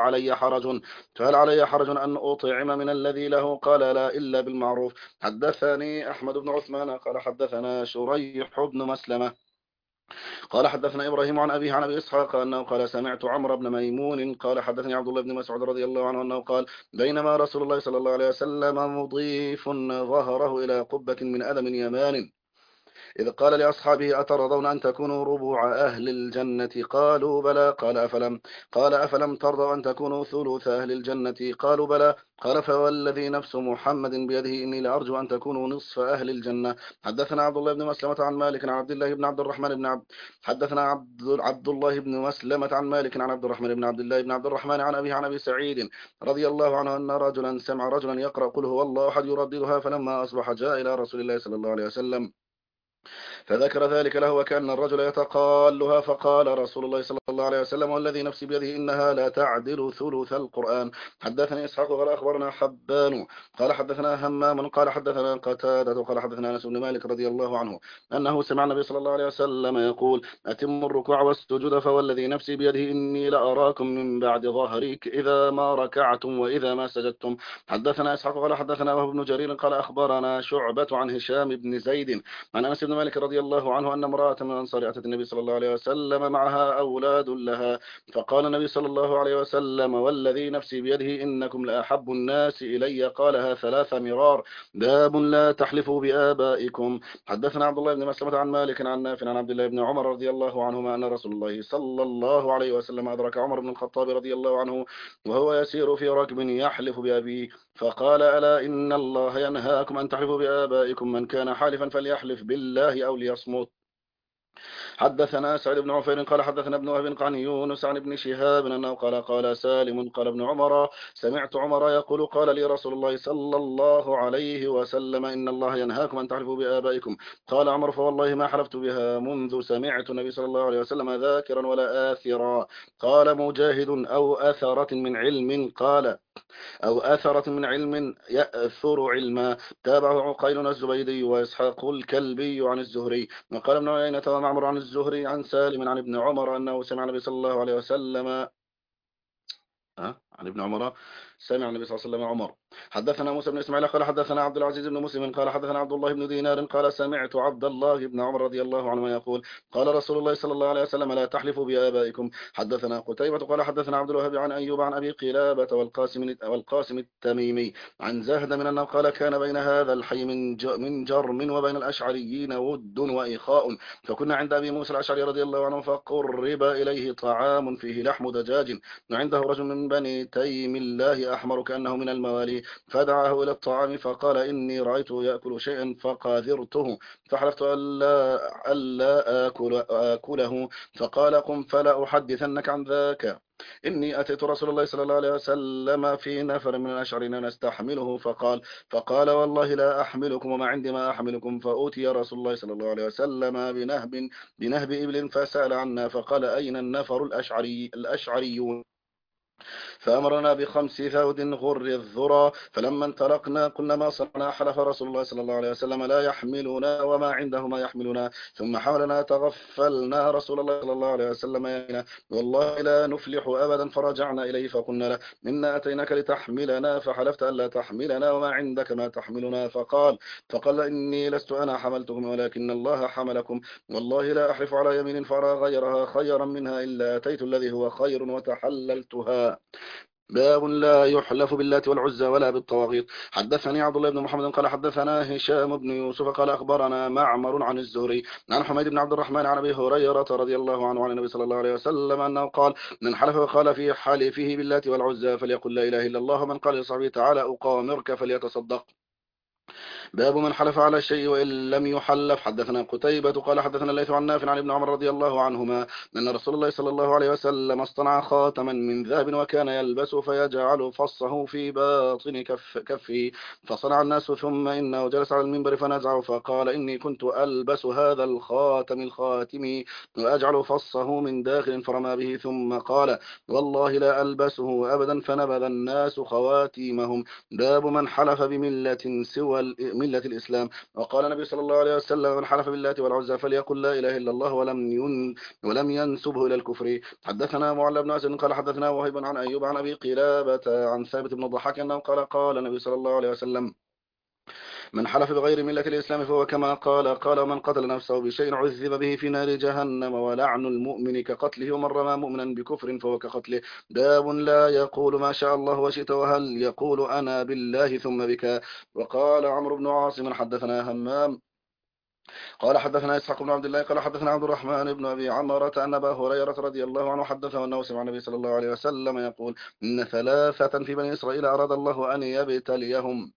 فهل علي حرج أن أطعم من الذي له؟ قال: لا، إلا بالمعروف. حدثني أحمد بن عثمان قال حدثنا شريح بن مسلمة قال حدثنا إبراهيم عن أبيه عن أبي إسحاق أنه قال: سمعت عمرو بن ميمون قال حدثني عبد الله بن مسعود رضي الله عنه أنه قال: بينما رسول الله صلى الله عليه وسلم مضيف ظهره إلى قبة من أدم يمان، إذ قال لأصحابه: أترضون أن تكونوا ربوع أهل الجنة؟ قالوا: بلى. قال: أفلم ترضوا أن تكونوا ثلث أهل الجنة؟ قالوا: بلى. قال: فوالذي نفس محمد بيده إني لأرجو أن تكونوا نصف أهل الجنة. حدثنا عبد الله بن مسلمة عن مالك عن عبد الله بن عبد الرحمن بن عبد حدثنا عبد الله بن مسلمة عن مالك عن عبد الرحمن بن عبد الله بن عبد الرحمن عن أبيه عن أبي سعيد رضي الله عنه أن رجلا سمع رجلا يقرأ: قل هو الله أحد يرددها، فلما أصبح جاء إلى رسول الله صلى الله عليه وسلم فذكر ذلك له، وكأن الرجل يتقالها. فقال رسول الله صلى الله عليه وسلم: والذي نفسي بيده إنها لا تعدل ثلث القرآن. حدثني إسحاق قال أخبرنا حبان قال حدثنا همام قال حدثنا قتادة قال حدثنا أنس بن مالك رضي الله عنه أنه سمع النبي صلى الله عليه وسلم يقول: أتموا الركوع والسجود، فوالذي نفسي بيده إني لأراكم من بعد ظهرك إذا ما ركعتم وإذا ما سجدتم. حدثنا إسحاق قال حدثنا وهو بن جرير قال أخبرنا شعبة عن هشام بن زيد عن أنس بن مالك رضي الله عنه أن امرأة من الأنصار أتت النبي صلى الله عليه وسلم معها أولاد لها، فقال النبي صلى الله عليه وسلم: والذي نفسي بيده إنكم لأحب الناس إلي. قالها 3 مرار: باب لا تحلفوا بآبائكم. حدثنا عبد الله بن مسلمة عن مالك عن نافع عن عبد الله بن عمر رضي الله عنهما أن رسول الله صلى الله عليه وسلم أدرك عمر بن الخطاب رضي الله عنه وهو يسير في ركب يحلف بأبيه، فقال: ألا إن الله ينهاكم أن تحلفوا بآبائكم، من كان حالفا فليحلف بالله أو ليصمت. حدثنا سعيد بن عفير قال حدثنا ابن وهب عن يونس عن ابن شهاب أنه قال سالم قال ابن عمر: سمعت عمر يقول: قال لي رسول الله صلى الله عليه وسلم: إن الله ينهاكم أن تحلفوا بآبائكم. قال عمر: فوالله ما حلفت بها منذ سمعت النبي صلى الله عليه وسلم ذاكرا ولا آثرا. قال مجاهد: أو أثرة من علم. قال: أو أثرة من علم يأثر علما. تابعه عقيل الزبيدي وإسحاق الكلبي عن الزهري. وقال ابن عيينة ومعمر عن الزهري عن سالم عن ابن عمر أنه سمع النبي صلى الله عليه وسلم عن ابن عمر سمع النبي صلى الله عليه وسلم عمر. حدثنا موسى بن إسماعيل قال حدثنا عبد العزيز بن مسلم قال حدثنا عبد الله بن دينار قال: سمعت عبد الله بن عمر رضي الله عنه يقول: قال رسول الله صلى الله عليه وسلم: لا تحلفوا بآبائكم. حدثنا قتيبة قال حدثنا عبد الوهاب عن أيوب عن أبي قلابة والقاسم التميمي عن زهد من أنه قال: كان بين هذا الحي من جرم وبين الأشعريين ود وإخاء، فكنا عند أبي موسى الأشعري رضي الله عنه، فقرب إليه طعام فيه لحم دجاج، وعنده رجل من بني تيم الله أحمر كأنه من الموالي، فدعاه إلى الطعام فقال: إني رأيته يأكل شيئا فقاذرته، فحلفت ألا آكله، فقال: قم فلا أحدثنك عن ذاك. إني أتيت رسول الله صلى الله عليه وسلم في نفر من الأشعرين نستحمله، فقال: والله لا أحملكم وما عندي ما أحملكم. فأوتي رسول الله صلى الله عليه وسلم بنهب إبل فسأل عنا، فقال: أين النفر الأشعريون؟ فأمرنا ب5 ذود غر الذرى. فلما انطلقنا قلنا: ما صنعنا؟ حلف رسول الله صلى الله عليه وسلم: لا يحملنا وما عنده ما يحملنا. ثم حاولنا تغفلنا رسول الله صلى الله عليه وسلم يمينا: والله لا نفلح أبدا. فرجعنا إليه فقلنا له: إنا أتيناك لتحملنا، فحلفت ألا تحملنا وما عندك ما تحملنا. فقال: إني لست أنا حملتكم ولكن الله حملكم، والله لا أحلف على يمين فرى غيرها خيرا منها إلا أتيت الذي هو خير وتحللتها. باب لا يحلف باللات والعزى ولا بالطواغيت. حدثني عبد الله بن محمد قال حدثنا هشام بن يوسف قال أخبرنا معمر عن الزهري عن حميد بن عبد الرحمن عن أبي هريرة رضي الله عنه عن النبي صلى الله عليه وسلم أنه قال: من حلف وقال في حلفه باللات والعزى فليقل لا إله إلا الله، من قال لصاحبه تعالى أقامرك فليتصدق. باب من حلف على الشيء وإن لم يحلف. حدثنا قتيبة قال حدثنا الليث عن نافع عن ابن عمر رضي الله عنهما أن رسول الله صلى الله عليه وسلم اصطنع خاتما من ذهب وكان يلبس فيجعل فصه في باطن كفه، فصنع الناس، ثم إنه جلس على المنبر فنزعه فقال: إني كنت ألبس هذا الخاتم وأجعل فصه من داخل، فرمى به ثم قال: والله لا ألبسه أبدا، فنبذ الناس خواتيمهم. باب من حلف بملة سوى ملة الإسلام. وقال النبي صلى الله عليه وسلم: من حلف بالله والعزى فليقل لا إله إلا الله ولم ينسبه إلى الكفر. حدثنا معل بن أسد قال حدثنا وهيب عن أيوب عن أبي قلابة عن ثابت بن الضحاك أنه قال النبي صلى الله عليه وسلم: من حلف بغير ملة الإسلام فهو كما قال: ومن قتل نفسه بشيء عذب به في نار جهنم، ولعن المؤمن كقتله، ومن رمى مؤمنا بكفر فهو كقتله. باب لا يقول ما شاء الله وشئت، وهل يقول أنا بالله ثم بك. وقال عمرو بن عاصم حدثنا همام قال حدثنا إسحاق بن عبد الله قال حدثنا عبد الرحمن بن أبي عمرة أن أبا هريرة رضي الله عنه حدثه أنه سمع النبي صلى الله عليه وسلم يقول: إن ثلاثة في بني إسرائيل أراد الله أن يبتليهم،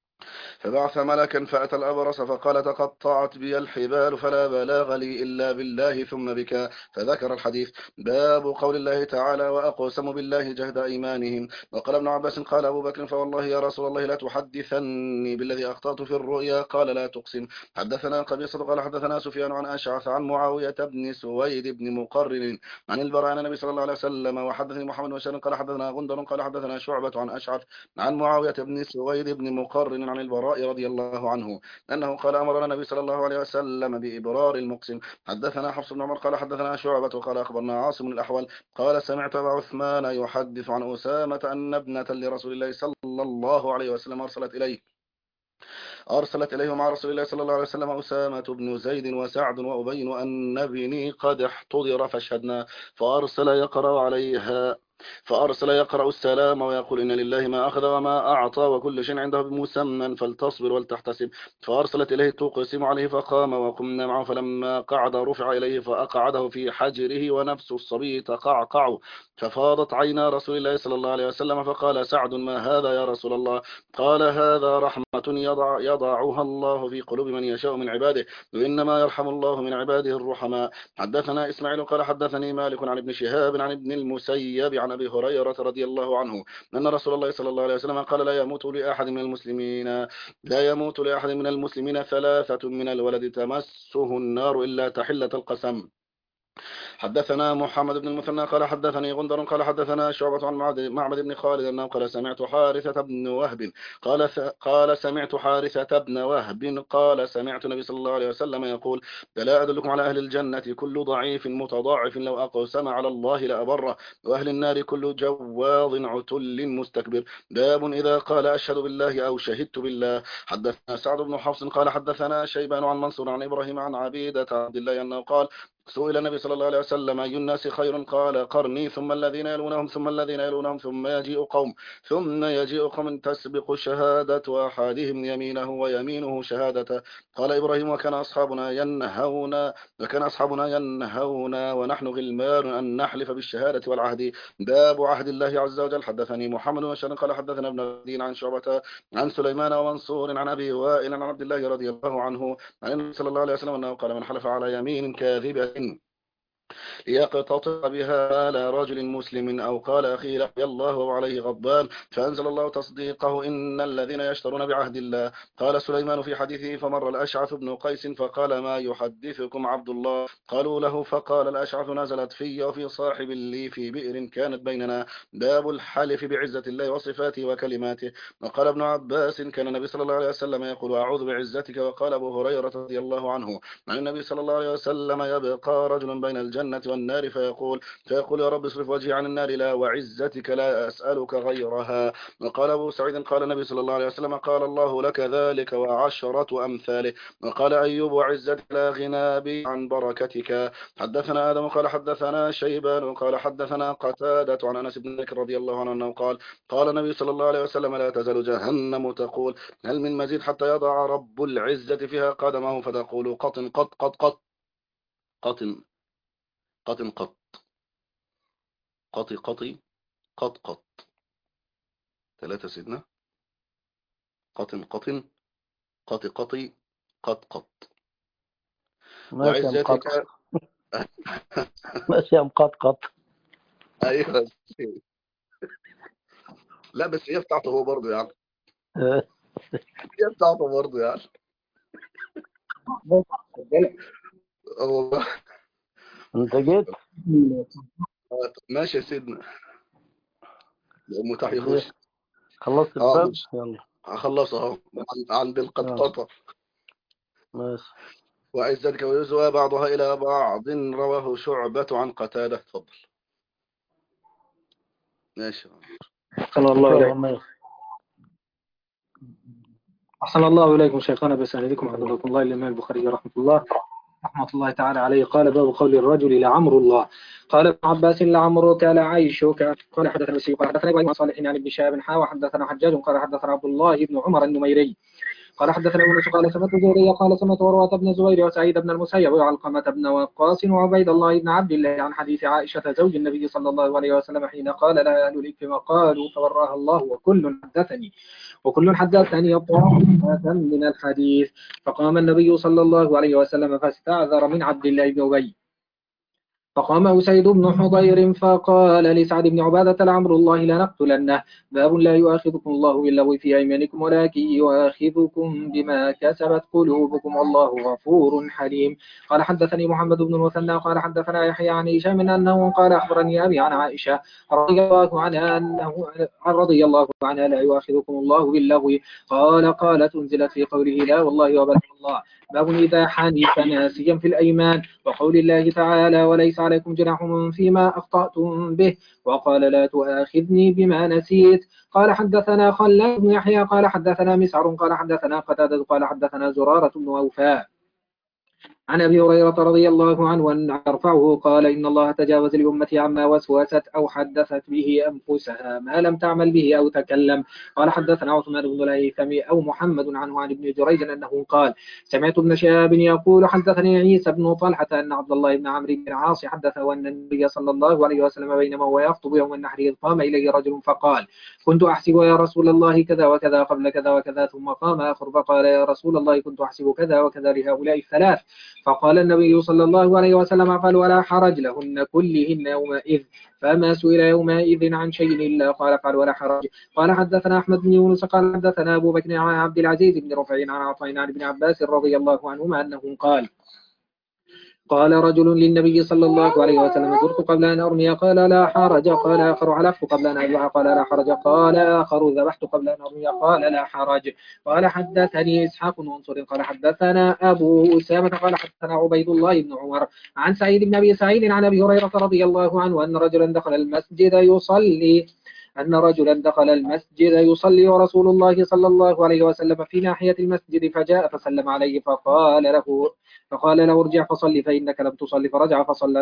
فبعث ملكا فأتى الأبرص فقال: تقطعت بي الحبال فلا بلاغ لي إلا بالله ثم بك. فذكر الحديث. باب قول الله تعالى: وأقسموا بالله جهد أيمانهم. وقال ابن عباس قال أبو بكر: فوالله يا رسول الله لا تحدثني بالذي أخطأت في الرؤيا. قال: لا تقسم. حدثنا قبيصة قال حدثنا سفيان عن أشعث عن معاوية بن سويد بن مقرن عن البراء عن النبي صلى الله عليه وسلم. وحدثني محمد بن بشار قال حدثنا غندر قال حدثنا شعبة عن أشعث عن معاوية بن سويد بن مقرن عن البراء رضي الله عنه أنه قال: أمرنا النبي صلى الله عليه وسلم بإبرار المقسم. حدثنا حفص بن عمر قال حدثنا شعبة قال أخبرنا عاصم الأحول قال: سمعت أبا عثمان يحدث عن أسامة أن ابنة لرسول الله صلى الله عليه وسلم أرسلت إليه مع رسول الله صلى الله عليه وسلم أسامة بن زيد وسعد وأبي وأن ابني قد احتضر فاشهدنا. فأرسل يقرأ السلام ويقول: إن لله ما أخذ وما أعطى وكل شيء عنده بمسمى فلتصبر ولتحتسب. فأرسلت إليه تقسم عليه فقام وقمنا معه، فلما قعد رفع إليه فأقعده في حجره ونفس الصبي تقعقع، ففاضت عينا رسول الله صلى الله عليه وسلم، فقال سعد: ما هذا يا رسول الله؟ قال: هذا رحمة يضعها الله في قلوب من يشاء من عباده، وإنما يرحم الله من عباده الرحماء. حدثنا إسماعيل قال حدثني مالك عن ابن شهاب عن ابن المسيب عن أبي هريرة رضي الله عنه أن رسول الله صلى الله عليه وسلم قال: لا يموت لأحد من المسلمين ثلاثة من الولد تمسه النار إلا تحلة القسم. حدثنا محمد بن المثنى قال حدثني غندر قال حدثنا شعبة عن معبد بن خالد أنه قال: سمعت حارثة بن وهب قال سمعت حارثة بن وهب قال: سمعت النبي صلى الله عليه وسلم يقول: لا أدلكم على أهل الجنة كل ضعيف متضاعف لو أقسم على الله لأبره، وأهل النار كل جواظ عتل مستكبر. باب إذا قال أشهد بالله أو شهدت بالله. حدثنا سعد بن حفص قال حدثنا شيبان عن منصور عن إبراهيم عن عبيدة عبد الله أنه قال: سئل النبي صلى الله عليه وسلم: أي الناس خير؟ قال: قرني ثم الذين يلونهم ثم الذين يلونهم ثم يجيء قوم تسبق شهادة أحدهم يمينه ويمينه شهادته. قال إبراهيم: وكان أصحابنا ينهونا ونحن غلمان أن نحلف بالشهادة والعهد. باب عهد الله عز وجل. حدثني محمد بن بشار قال حدثنا ابن الدين عن شعبة عن سليمان ومنصور عن أبي وائل عن عبد الله رضي الله عنه عن النبي صلى الله عليه وسلم أنه قال: من حلف على يمين كاذبة ليقتطع بها على رجل مسلم أو قال أخي لقي الله وعليه غضبان، فأنزل الله تصديقه: إن الذين يشترون بعهد الله. قال سليمان في حديثه: فمر الأشعث بن قيس فقال: ما يحدثكم عبد الله؟ قالوا له، فقال الأشعث: نزلت في وفي صاحب لي في بئر كانت بيننا. باب الحلف بعزة الله وصفاته وكلماته. وقال ابن عباس: كان النبي صلى الله عليه وسلم يقول: أعوذ بعزتك. وقال أبو هريرة رضي الله عنه عن النبي صلى الله عليه وسلم: يبقى رجل بين الجنة والنار فيقول يا رب اصرف وجهي عن النار، لا وعزتك لا أسألك غيرها. وقال أبو سعيد قال النبي صلى الله عليه وسلم قال الله لك ذلك وعشرة أمثاله. وقال أيوب وعزتك لا غنى بي عن بركتك. حدثنا آدم قال حدثنا شيبان قال حدثنا قتادة عن أنس بن مالك رضي الله عنه أنه قال قال النبي صلى الله عليه وسلم لا تزال جهنم تقول هل من مزيد حتى يضع رب العزة فيها قدمه فتقول قطن قط قط قط قطن قطن قط قطي قطي قط قط. ثلاثة سيدنا. قطن قطن قطي قطي قط قط. ماشي يا وعزتك مقطقط. ماشي يا مقطقط. أيوة. لا بس هي بتاعته هو برضه يعني. هي بتاعته برضه يعني. والله. انت جيت ماشي يا سيدنا. متاح يخش. خلصت الباب؟ يلا هخلص اهو عند القطقطة. ماشي. وعزتك ويزوى بعضها إلى بعض رواه شعبة عن قتادة. تفضل. ماشي. أحسن الله إليكم شيخنا بسندكم حضركم الله الإمام البخاري رحمة الله تعالى عليه. قال باب قول الرجل لعمر الله. قال ابن عباس لعمرك لعيشك. قال حدثنا مسيح قال حدثنا ابن صالح عن ابن شهاب وحدثنا حجاج قال حدثنا عبد الله بن عمر النميري قال حدثنا يونس قال سمعت زهري قال سمعت عروة بن الزبير وسعيد بن المسيب وعلقمة بن وقاص وعبيد الله بن عبد الله عن حديث عائشة زوج النبي صلى الله عليه وسلم حين قال لا أهل الإفك وقالوا فوراها الله وكل حدثني طائفة من الحديث. فقام النبي صلى الله عليه وسلم فاستعذر من عبد الله بن أبي. فقام أسيد بن حضير فقال لسعد بن عبادة لعمر الله لنقتلنه. باب لا يؤاخذكم الله باللغو في أيمانكم ولكن يؤاخذكم بما كسبت قلوبكم والله غفور حليم. قال حدثني محمد بن المثنى قال حدثنا يحيى عن هشام أنه قال أخبرني أبي عن عائشة رضي الله عنها لا يؤاخذكم الله باللغو. قالت أنزلت في قوله لا والله وبلغ الله. باب إذا حنث ناسيا في الأيمان وقول الله تعالى وليس عليكم جناح فيما أخطأتم به وقال لا تؤاخذني بما نسيت. قال حدثنا خلاد بن يحيى قال حدثنا مسعر قال حدثنا قتادة قال حدثنا زرارة بن أوفاء عن أبي هريرة رضي الله عنه أن يرفعه قال إن الله تجاوز لأمتي عما وسوست أو حدثت به أنفسها ما لم تعمل به أو تكلم. قال حدثنا عثمان بن الهيثم أو محمد عنه عن ابن جريج أنه قال سمعت ابن شهاب يقول حدثني عيسى بن طلحة أن عبد الله بن عمرو بن العاص حدثه أن النبي صلى الله عليه وسلم بينما هو يخطب يوم النحر إذ قام إليه رجل فقال كنت أحسب يا رسول الله كذا وكذا قبل كذا وكذا ثم قام آخر فقال يا رسول الله كنت أحسب كذا وكذا لهؤلاء الثلاث. فقال النبي صلى الله عليه وسلم افعل ولا حرج لهن كلهن يومئذ. فما سئل يومئذ عن شيء إلا قال افعل ولا حرج. قال حدثنا أحمد بن يونس قال حدثنا أبو بكر عن عبد العزيز بن رفيع عن عطاء عن ابن عباس رضي الله عنهما أنه قال رجل للنبي صلى الله عليه وسلم زرت قبل أن أرمي قال لا حرج. قال آخر علفت قبل أن أذبح قال لا حرج. قال آخر ذبحت قبل أن أرمي قال لا حرج. قال حدثني إسحاق بن منصور قال حدثنا أبو أسامة قال حدثنا عبيد الله بن عمر عن سعيد بن أبي سعيد عن أبي هريرة رضي الله عنه أن رجلا دخل المسجد يصلي ورسول الله صلى الله عليه وسلم في ناحية المسجد فجاء فسلم عليه فقال له ارجع فصلي فإنك لم تصلي. فرجع فصلى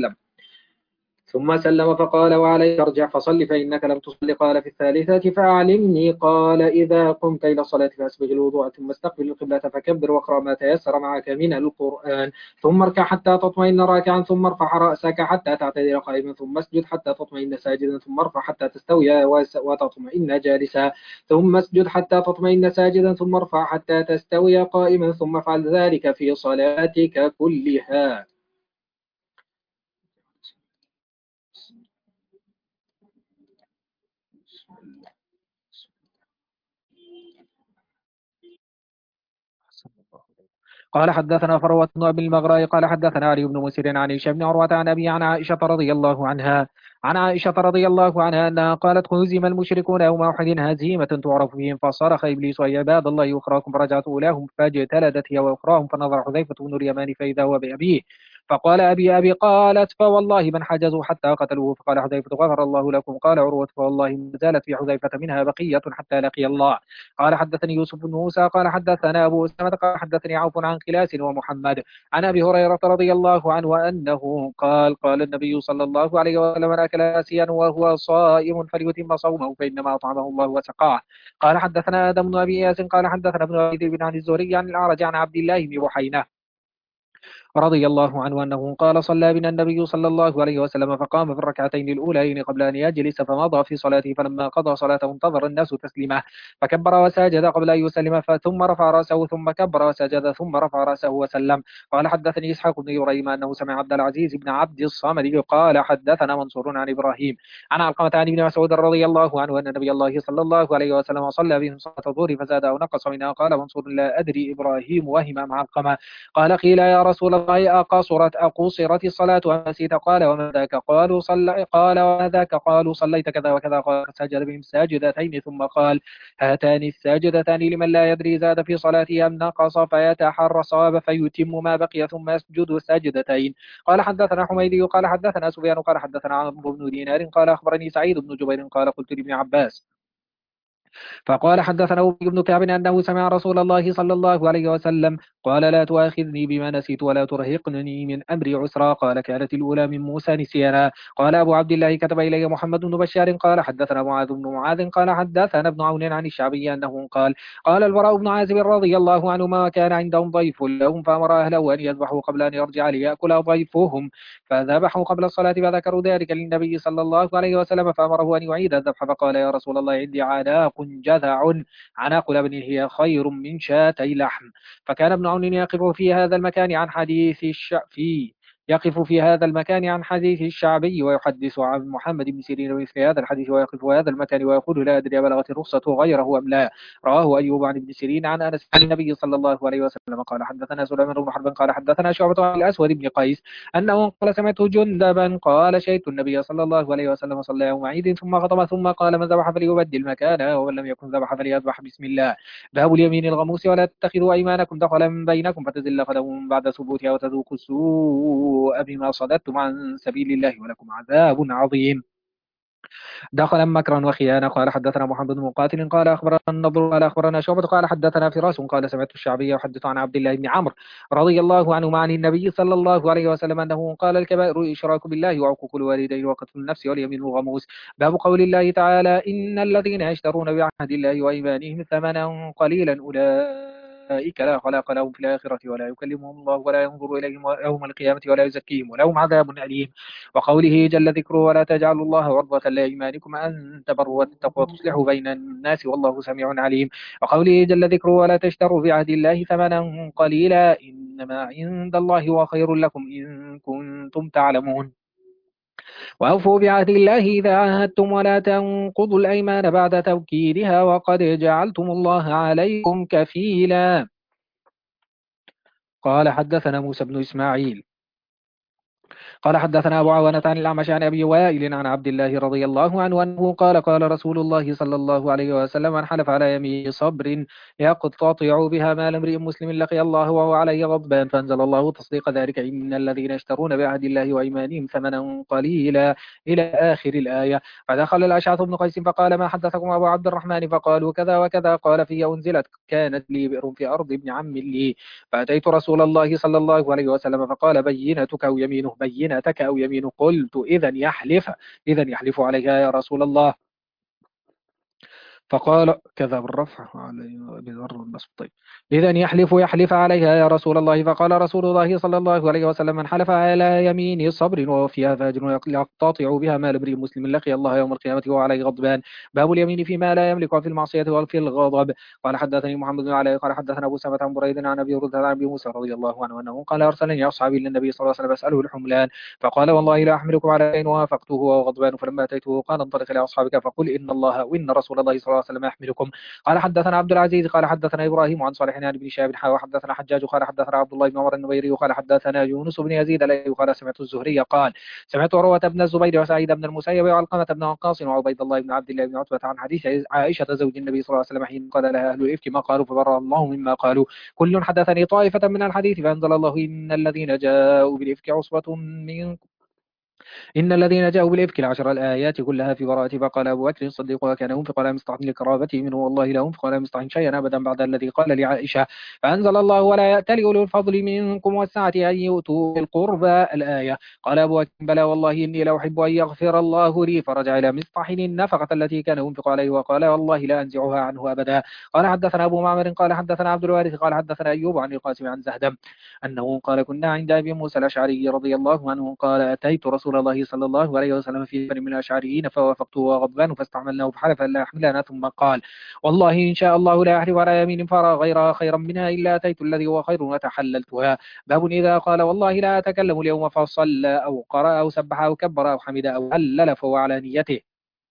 ثم سلم فقال وعليك ارجع فصلي فإنك لم تصلي. قال في الثالثة فأعلمني. قال إذا قمت إلى الصلاة فأسبغ الوضوء ثم استقبل القبلة فكبر واقرأ ما تيسر معك من القرآن ثم اركع حتى تطمئن راكعا ثم ارفع رأسك حتى تعتدل قائما ثم اسجد حتى تطمئن ساجدا ثم ارفع حتى تستوي وتطمئن جالسا ثم اسجد حتى تطمئن ساجدا ثم ارفع حتى تستوي قائما ثم افعل ذلك في صلاتك كلها. قال حدثنا فروة بن أبي المغراء قال حدثنا علي بن مسير عن هشام بن عروة عن أبي عن عائشة رضي الله عنها أنها قالت هزم المشركون يوم أحد هزيمة تعرف فيهم فصرخ إبليس أي عباد الله أخراكم فرجعت أولاهم فاجتلدت هي وأخراهم فنظر حذيفة بن اليمان فإذا هو بأبيه فقال أبي قالت فوالله من حجزوا حتى قتلوه. فقال حذيفة غفر الله لكم. قال عروة فوالله ما زالت في حذيفة منها بقية حتى لقي الله. قال حدثني يوسف بن موسى قال حدثنا أبو أسامة قال حدثني عوف عن خلاس ومحمد عن أبي هريرة رضي الله عنه أنه قال النبي صلى الله عليه وسلم من أكل آسيا وهو صائم فليتم صومه فإنما أطعمه الله وسقاه. قال حدثنا آدم بن أبي إياس قال حدثنا ابن أبي ذئب عن الزهري عن الأعرج عن عبد الله بن بحينة رضي الله عنه أنه قال صلى بنا النبي صلى الله عليه وسلم فقام في الركعتين الأولين قبل أن يجلس فمضى في صلاته فلما قضى صلاته انتظر الناس تسليمه فكبر وسجد قبل أن يسلم ثم رفع رأسه ثم كبر وسجد ثم رفع رأسه وسلم. قال حدثني إسحاق بن إبراهيم أنه سمع عبد العزيز بن عبد الصمد قال حدثنا منصور عن إبراهيم عن علقمة عن ابن مسعود رضي الله عنه أن النبي الله صلى الله عليه وسلم صلى بهم صلاة الظهر فزاد أو نقص منها. قال منصور لا أدري إبراهيم وهم مع علقمة. قال قيل يا رسول الله أقصرت الصلاة أم نسيت؟ قال وما ذاك؟ قالوا صليت كذا وكذا. قال سجد بهم ساجدتين ثم قال هاتان الساجدتان لمن لا يدري زاد في صلاته أم نقص فيتحرى الصواب فيتم ما بقي ثم يسجد سجدتين. قال حدثنا حميدي قال حدثنا سفيان قال حدثنا عمرو بن دينار قال أخبرني سعيد بن جبير قال قلت لابن عباس فقال حدثنا أبي بن كعب أنه سمع رسول الله صلى الله عليه وسلم قال لا تؤاخذني بما نسيت ولا ترهقني من أمري عسرا. قال كانت الأولى من موسى نسيانا. قال أبو عبد الله كتب إلي محمد بن بشار قال حدثنا معاذ بن معاذ قال حدثنا ابن عون عن الشعبي أنه قال البراء بن عازب رضي الله عنهما كان عندهم ضيف لهم فأمر أهله أن يذبحوا قبل أن يرجع ليأكل ضيفهم فذبحوا قبل الصلاة فذكروا ذلك للنبي صلى الله عليه وسلم فأمره أن يعيد الذبح فقال يا رسول الله عندي عناق جذع عناق لبن هي خير من شاتي لحم. فكان ابن عون يقف في هذا المكان عن حديث يقف في هذا المكان عن حديث الشعبي ويحدث عن محمد بن سيرين بمثل هذا الحديث ويقف هذا المكان ويقول لا أدري بلغت الرخصة غيره أم لا. رواه أيوب عن ابن سيرين عن أنس عن النبي صلى الله عليه وسلم قال حدثنا سليمان بن حرب قال حدثنا شعبة عن الأسود بن قيس أنه قال سمعت جندبا قال شهدت النبي صلى الله عليه وسلم صلى يوم عيد ثم خطب ثم قال من ذبح فليبدل مكانه ومن لم يكن ذبح فليذبح بسم الله. باب اليمين الغموس ولا تتخذوا أيمانكم دخلا بينكم فتزل قدم بعد ثبوتها وتذوقوا السوء بما صددتم عن سبيل الله ولكم عذاب عظيم. دخلا مكرا وخيانة. قال حدثنا محمد بن مقاتل قال أخبرنا النضر قال أخبرنا شعبة قال حدثنا فراس قال سمعت الشعبي يحدث عن عبد الله بن عمرو رضي الله عنه عن النبي صلى الله عليه وسلم أنه قال الكبائر الإشراك بالله وعقوق الوالدين وقتل النفس واليمين الغموس. باب قول الله تعالى إن الذين يشترون بعهد الله وأيمانهم ثمنا قليلا أولئك لا خلاق لهم في الآخرة ولا يكلمهم الله ولا ينظر إليهم يوم القيامة ولا يزكيهم ولهم عذاب أليم. وقوله جل ذكره ولا تجعلوا الله عرضة لأيمانكم أن تبروا وتتقوا وتصلحوا بين الناس والله سميع عليم. وقوله جل ذكره ولا تشتروا بعهد الله ثمنا قليلا إنما عند الله هو خير لكم إن كنتم تعلمون. وأوفوا بعهد الله إذا عاهدتم ولا تنقضوا الأيمان بعد توكيدها وقد جعلتم الله عليكم كفيلا. قال حدثنا موسى بن إسماعيل قال حدثنا أبو عوانة عن الأعمش عن أبي وائل عن عبد الله رضي الله عنه أنه قال رسول الله صلى الله عليه وسلم من حلف على يمين صبر يقتطع بها مال امرئ مسلم لقي الله وهو عليه غضبان فأنزل الله تصديق ذلك إن الذين يشترون بعهد الله وأيمانهم ثمنا قليلا إلى آخر الآية. فدخل الأشعث بن قيس فقال ما حدثكم أبو عبد الرحمن؟ فقالوا كذا وكذا. قال في أنزلت كانت لي بئر في أرض ابن عم لي فأتيت رسول الله صلى الله عليه وسلم فقال بينتك أو يمينه؟ بينتك أو يمينه؟ قلت إذا يحلف عليها يا رسول الله. فقال كذا بالرفع بالضر والنصب. طيب إذا يحلف عليها يا رسول الله. فقال رسول الله صلى الله عليه وسلم من حلف على يمين صبر وهو فيها فاجر يقتطع بها مال امرئ مسلم لقي الله يوم القيامة وهو عليه غضبان. باب اليمين فيما لا يملك وفي المعصية وفي الغضب. قال حدثني محمد بن علي قال حدثنا أبو سلمة عن بريد عن أبي هريرة عن أبي موسى رضي الله عنه أنه قال أرسلني أصحابي للنبي صلى الله عليه وسلم أسأله الحملان فقال والله لا أحملكم على إن وافقته وهو غضبان. فلما أتيته قال انطلق إلى أصحابك فقل إن الله وإن رسول الله صلى الله الله عليه وسلم يحملكم. قال حدثنا عبد العزيز قال حدثنا إبراهيم عن صالح عن ابن شهاب وحدثنا حجاج قال حدثنا عبد الله بن عمر النبيري قال حدثنا يونس بن يزيد الايلي قال سمعت الزهري قال سمعت عروة بن الزبير وسعيد بن المسيب وعلقمة بن وقاص وعبيد الله بن عبد الله بن عتبة عن حديث عائشة زوج النبي صلى الله عليه وسلم حين قال لها أهل الإفك ما قالوا فبرأ الله مما قالوا كل حدثني طائفة من الحديث فأنزل الله إن الذين جاءوا بالإفك عصبة منكم إن الذين جاءوا بالإفك العشر الآيات كلها في براءة. فقال أبو بكر الصديق وكان ينفق على مصطح لقرابته منه والله لا ينفق على مصطح شيئا أبدا بعد الذي قال لعائشة فأنزل الله ولا يأتل أولو الفضل منكم والسعة أن يؤتوا القربى الآية. قال أبو بكر بلى والله إني لأحب أن يغفر الله لي فرجع إلى مصطح النفقة التي كان ينفق عليه وقال والله لا أنزعها عنه أبدا. قال حدثنا أبو معمر قال حدثنا عبد الوارث قال حدثنا أيوب عن القاسم عن زهدم أنه قال كنا عند أبي موسى الأشعري رضي الله عنه قال أتيت رسول الله صلى الله عليه وسلم في بني من الأشعريين فوافقته وغضبان فاستعملناه فحلف ألا يحملنا ثم قال والله إن شاء الله لا أحلف على يمين فرى غيرها خيرا منها إلا أتيت الذي هو خير وتحللتها. باب إذا قال والله لا أتكلم اليوم فصلى أو قرأ أو سبح أو كبر أو حمد أو هلل فهو على نيته.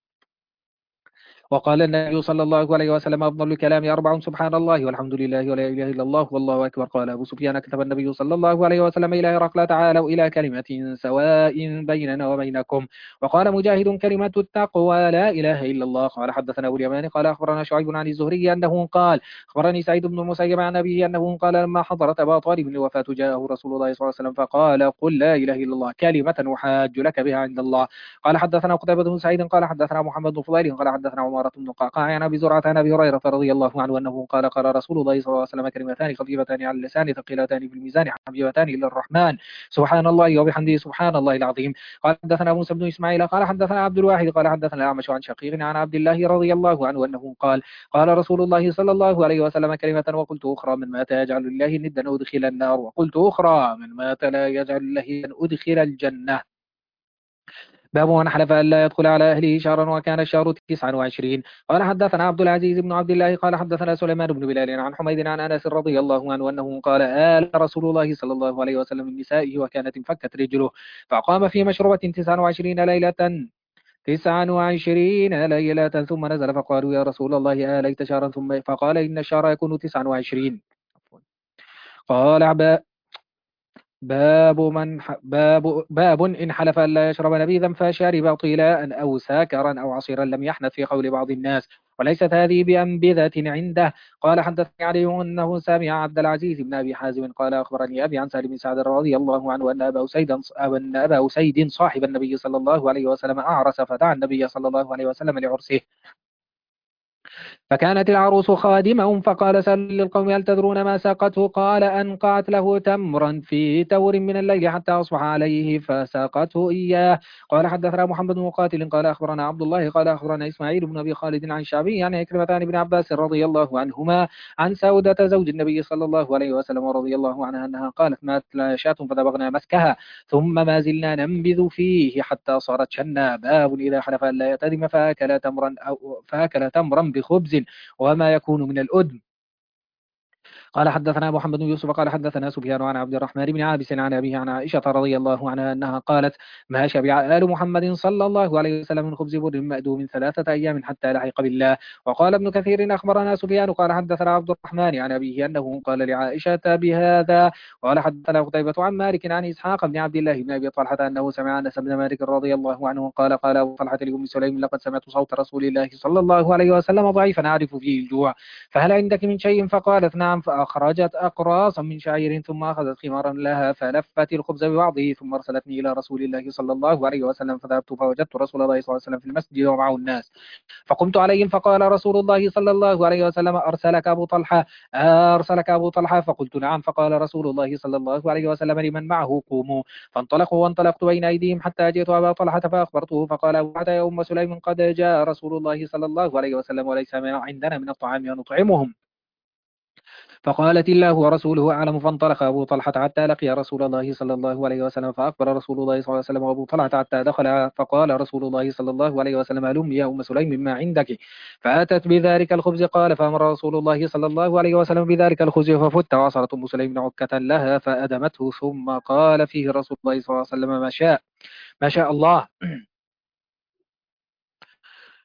وقال النبي صلى الله عليه وسلم أفضل الكلام أربع سبحان الله والحمد لله ولا إله إلا الله والله أكبر. قال أبو سفيان كتب النبي صلى الله عليه وسلم إلى هرقل تعالوا إلى كلمة سواء بيننا وبينكم. وقال مجاهد كلمة التقوى لا إله إلا الله. قال حدثنا أبو اليمان قال أخبرنا شعيب عن الزهري أنه قال أخبرني سعيد بن المسيب عن أبيه أنه قال لما حضرت أبا طالب الوفاة جاءه رسول الله صلى الله عليه وسلم فقال قل لا إله إلا الله كلمة أحاج لك بها عند الله. قال حدثنا قتيبة بن سعيد قال حدثنا محمد بن فضيل قال حدثنا عمارة بن قعقاع عن أبي زرعة عن أبي هريرة رضي الله عنه أنه قال قال رسول الله صلى الله عليه وسلم كلمتان خفيفتان على اللسان ثقيلتان في الميزان حبيبتان إلى الرحمن سبحان الله وبحمده سبحان الله العظيم. قال حدثنا موسى بن إسماعيل قال حدثنا عبد الواحد قال حدثنا الأعمش عن شقيق عن عبد الله رضي الله عنه أنه قال قال رسول الله صلى الله عليه وسلم كلمة وقلت أخرى من مات يجعل الله ندا أدخل النار وقلت أخرى من مات لا يجعل الله أدخل الجنة. باب من حلف أن لا يدخل على أهله شهرا وكان الشهر 29. قال حدثنا عبد العزيز بن عبد الله قال حدثنا سليمان بن بلال عن حميد عن أنس رضي الله عنه أنه قال آل رسول الله صلى الله عليه وسلم من نسائه وكانت انفكت رجله فقام في مشروبة 29 ليلة 29 ليلة ثم نزل فقالوا يا رسول الله آليت شهرا ثم فقال إن الشهر يكون 29. قال باب إن حلف أن لا يشرب نبيذا فشرب طلاء أو ساكرا أو عصيرا لم يحنث في قول بعض الناس وليست هذه بأنبذة عنده. قال حدثني علي أنه سمع عبد العزيز بن أبي حازم قال أخبرني أبي عن سالم بن سعد رضي الله عنه أن أبا أسيد صاحب النبي صلى الله عليه وسلم أعرس فدعا النبي صلى الله عليه وسلم لعرسه فكانت العروس خادمهم فقال سأل للقوم هل تدرون ما ساقته قال أنقعت له تمرا في تور من الليل حتى أصبح عليه فساقته إياه. قال حدثنا محمد بن مقاتل قال أخبرنا عبد الله قال أخبرنا إسماعيل بن أبي خالد عن شعبي عن عكرمة بن عباس رضي الله عنهما عن سودة زوج النبي صلى الله عليه وسلم ورضي الله عنها أنها قالت مات شاة فدبغنا مسكها ثم ما زلنا ننبذ فيه حتى صارت شنا. باب إذا حلف أن لا يتدم فأكل تمرا بخبز وما يكون من الأدم. قال حدثنا محمد بن يوسف قال حدثنا سفيان عن عبد الرحمن بن عابس عن أبيه عن عائشة رضي الله عنها أنها قالت ما شبع آل محمد صلى الله عليه وسلم من خبز بر مأدوم 3 أيام حتى لحق بالله. وقال ابن كثير أخبرنا سفيان قال حدثنا عبد الرحمن عن أبيه أنه قال لعائشة بهذا. قال حدثنا قتيبة عن مالك عن إسحاق بن عبد الله بن أبي طلحة أنه سمع أنس بن مالك رضي الله عنه قال قال أبو طلحة لأم سليم لقد سمعت صوت رسول الله صلى الله عليه وسلم ضعيفا أعرف فيه الجوع فهل عندك من شيء فقالت نعم فأخرجت أقراصا من شعير ثم أخذت خمارا لها فلفت الخبز ببعضه ثم أرسلتني إلى رسول الله صلى الله عليه وسلم فذهبت فوجدت رسول الله صلى الله عليه وسلم في المسجد ومعه الناس فقمت عليهم فقال رسول الله صلى الله عليه وسلم أرسلك أبو طلحة فقلت نعم فقال رسول الله صلى الله عليه وسلم لمن معه قوموا فانطلقوا وانطلقت بين أيديهم حتى جئت أبا طلحة فأخبرته فقال أبو يا أم سليم قد جاء رسول الله صلى الله عليه وسلم وليس عندنا من الطعام ونطعمهم فقالت الله ورسوله أعلم. فانطلق أبو طلحة حتى لقي رسول الله صلى الله عليه وسلم فأخبر رسول الله صلى الله عليه وسلم وأبو طلحة حتى دخل فقال رسول الله صلى الله عليه وسلم هلم يا أم سليم مما عندك فأتت بذلك الخبز قال فأمر رسول الله صلى الله عليه وسلم بذلك الخبز ففت وعصرت أم سليم عكة لها فأدمته ثم قال فيه رسول الله صلى الله عليه وسلم ما شاء الله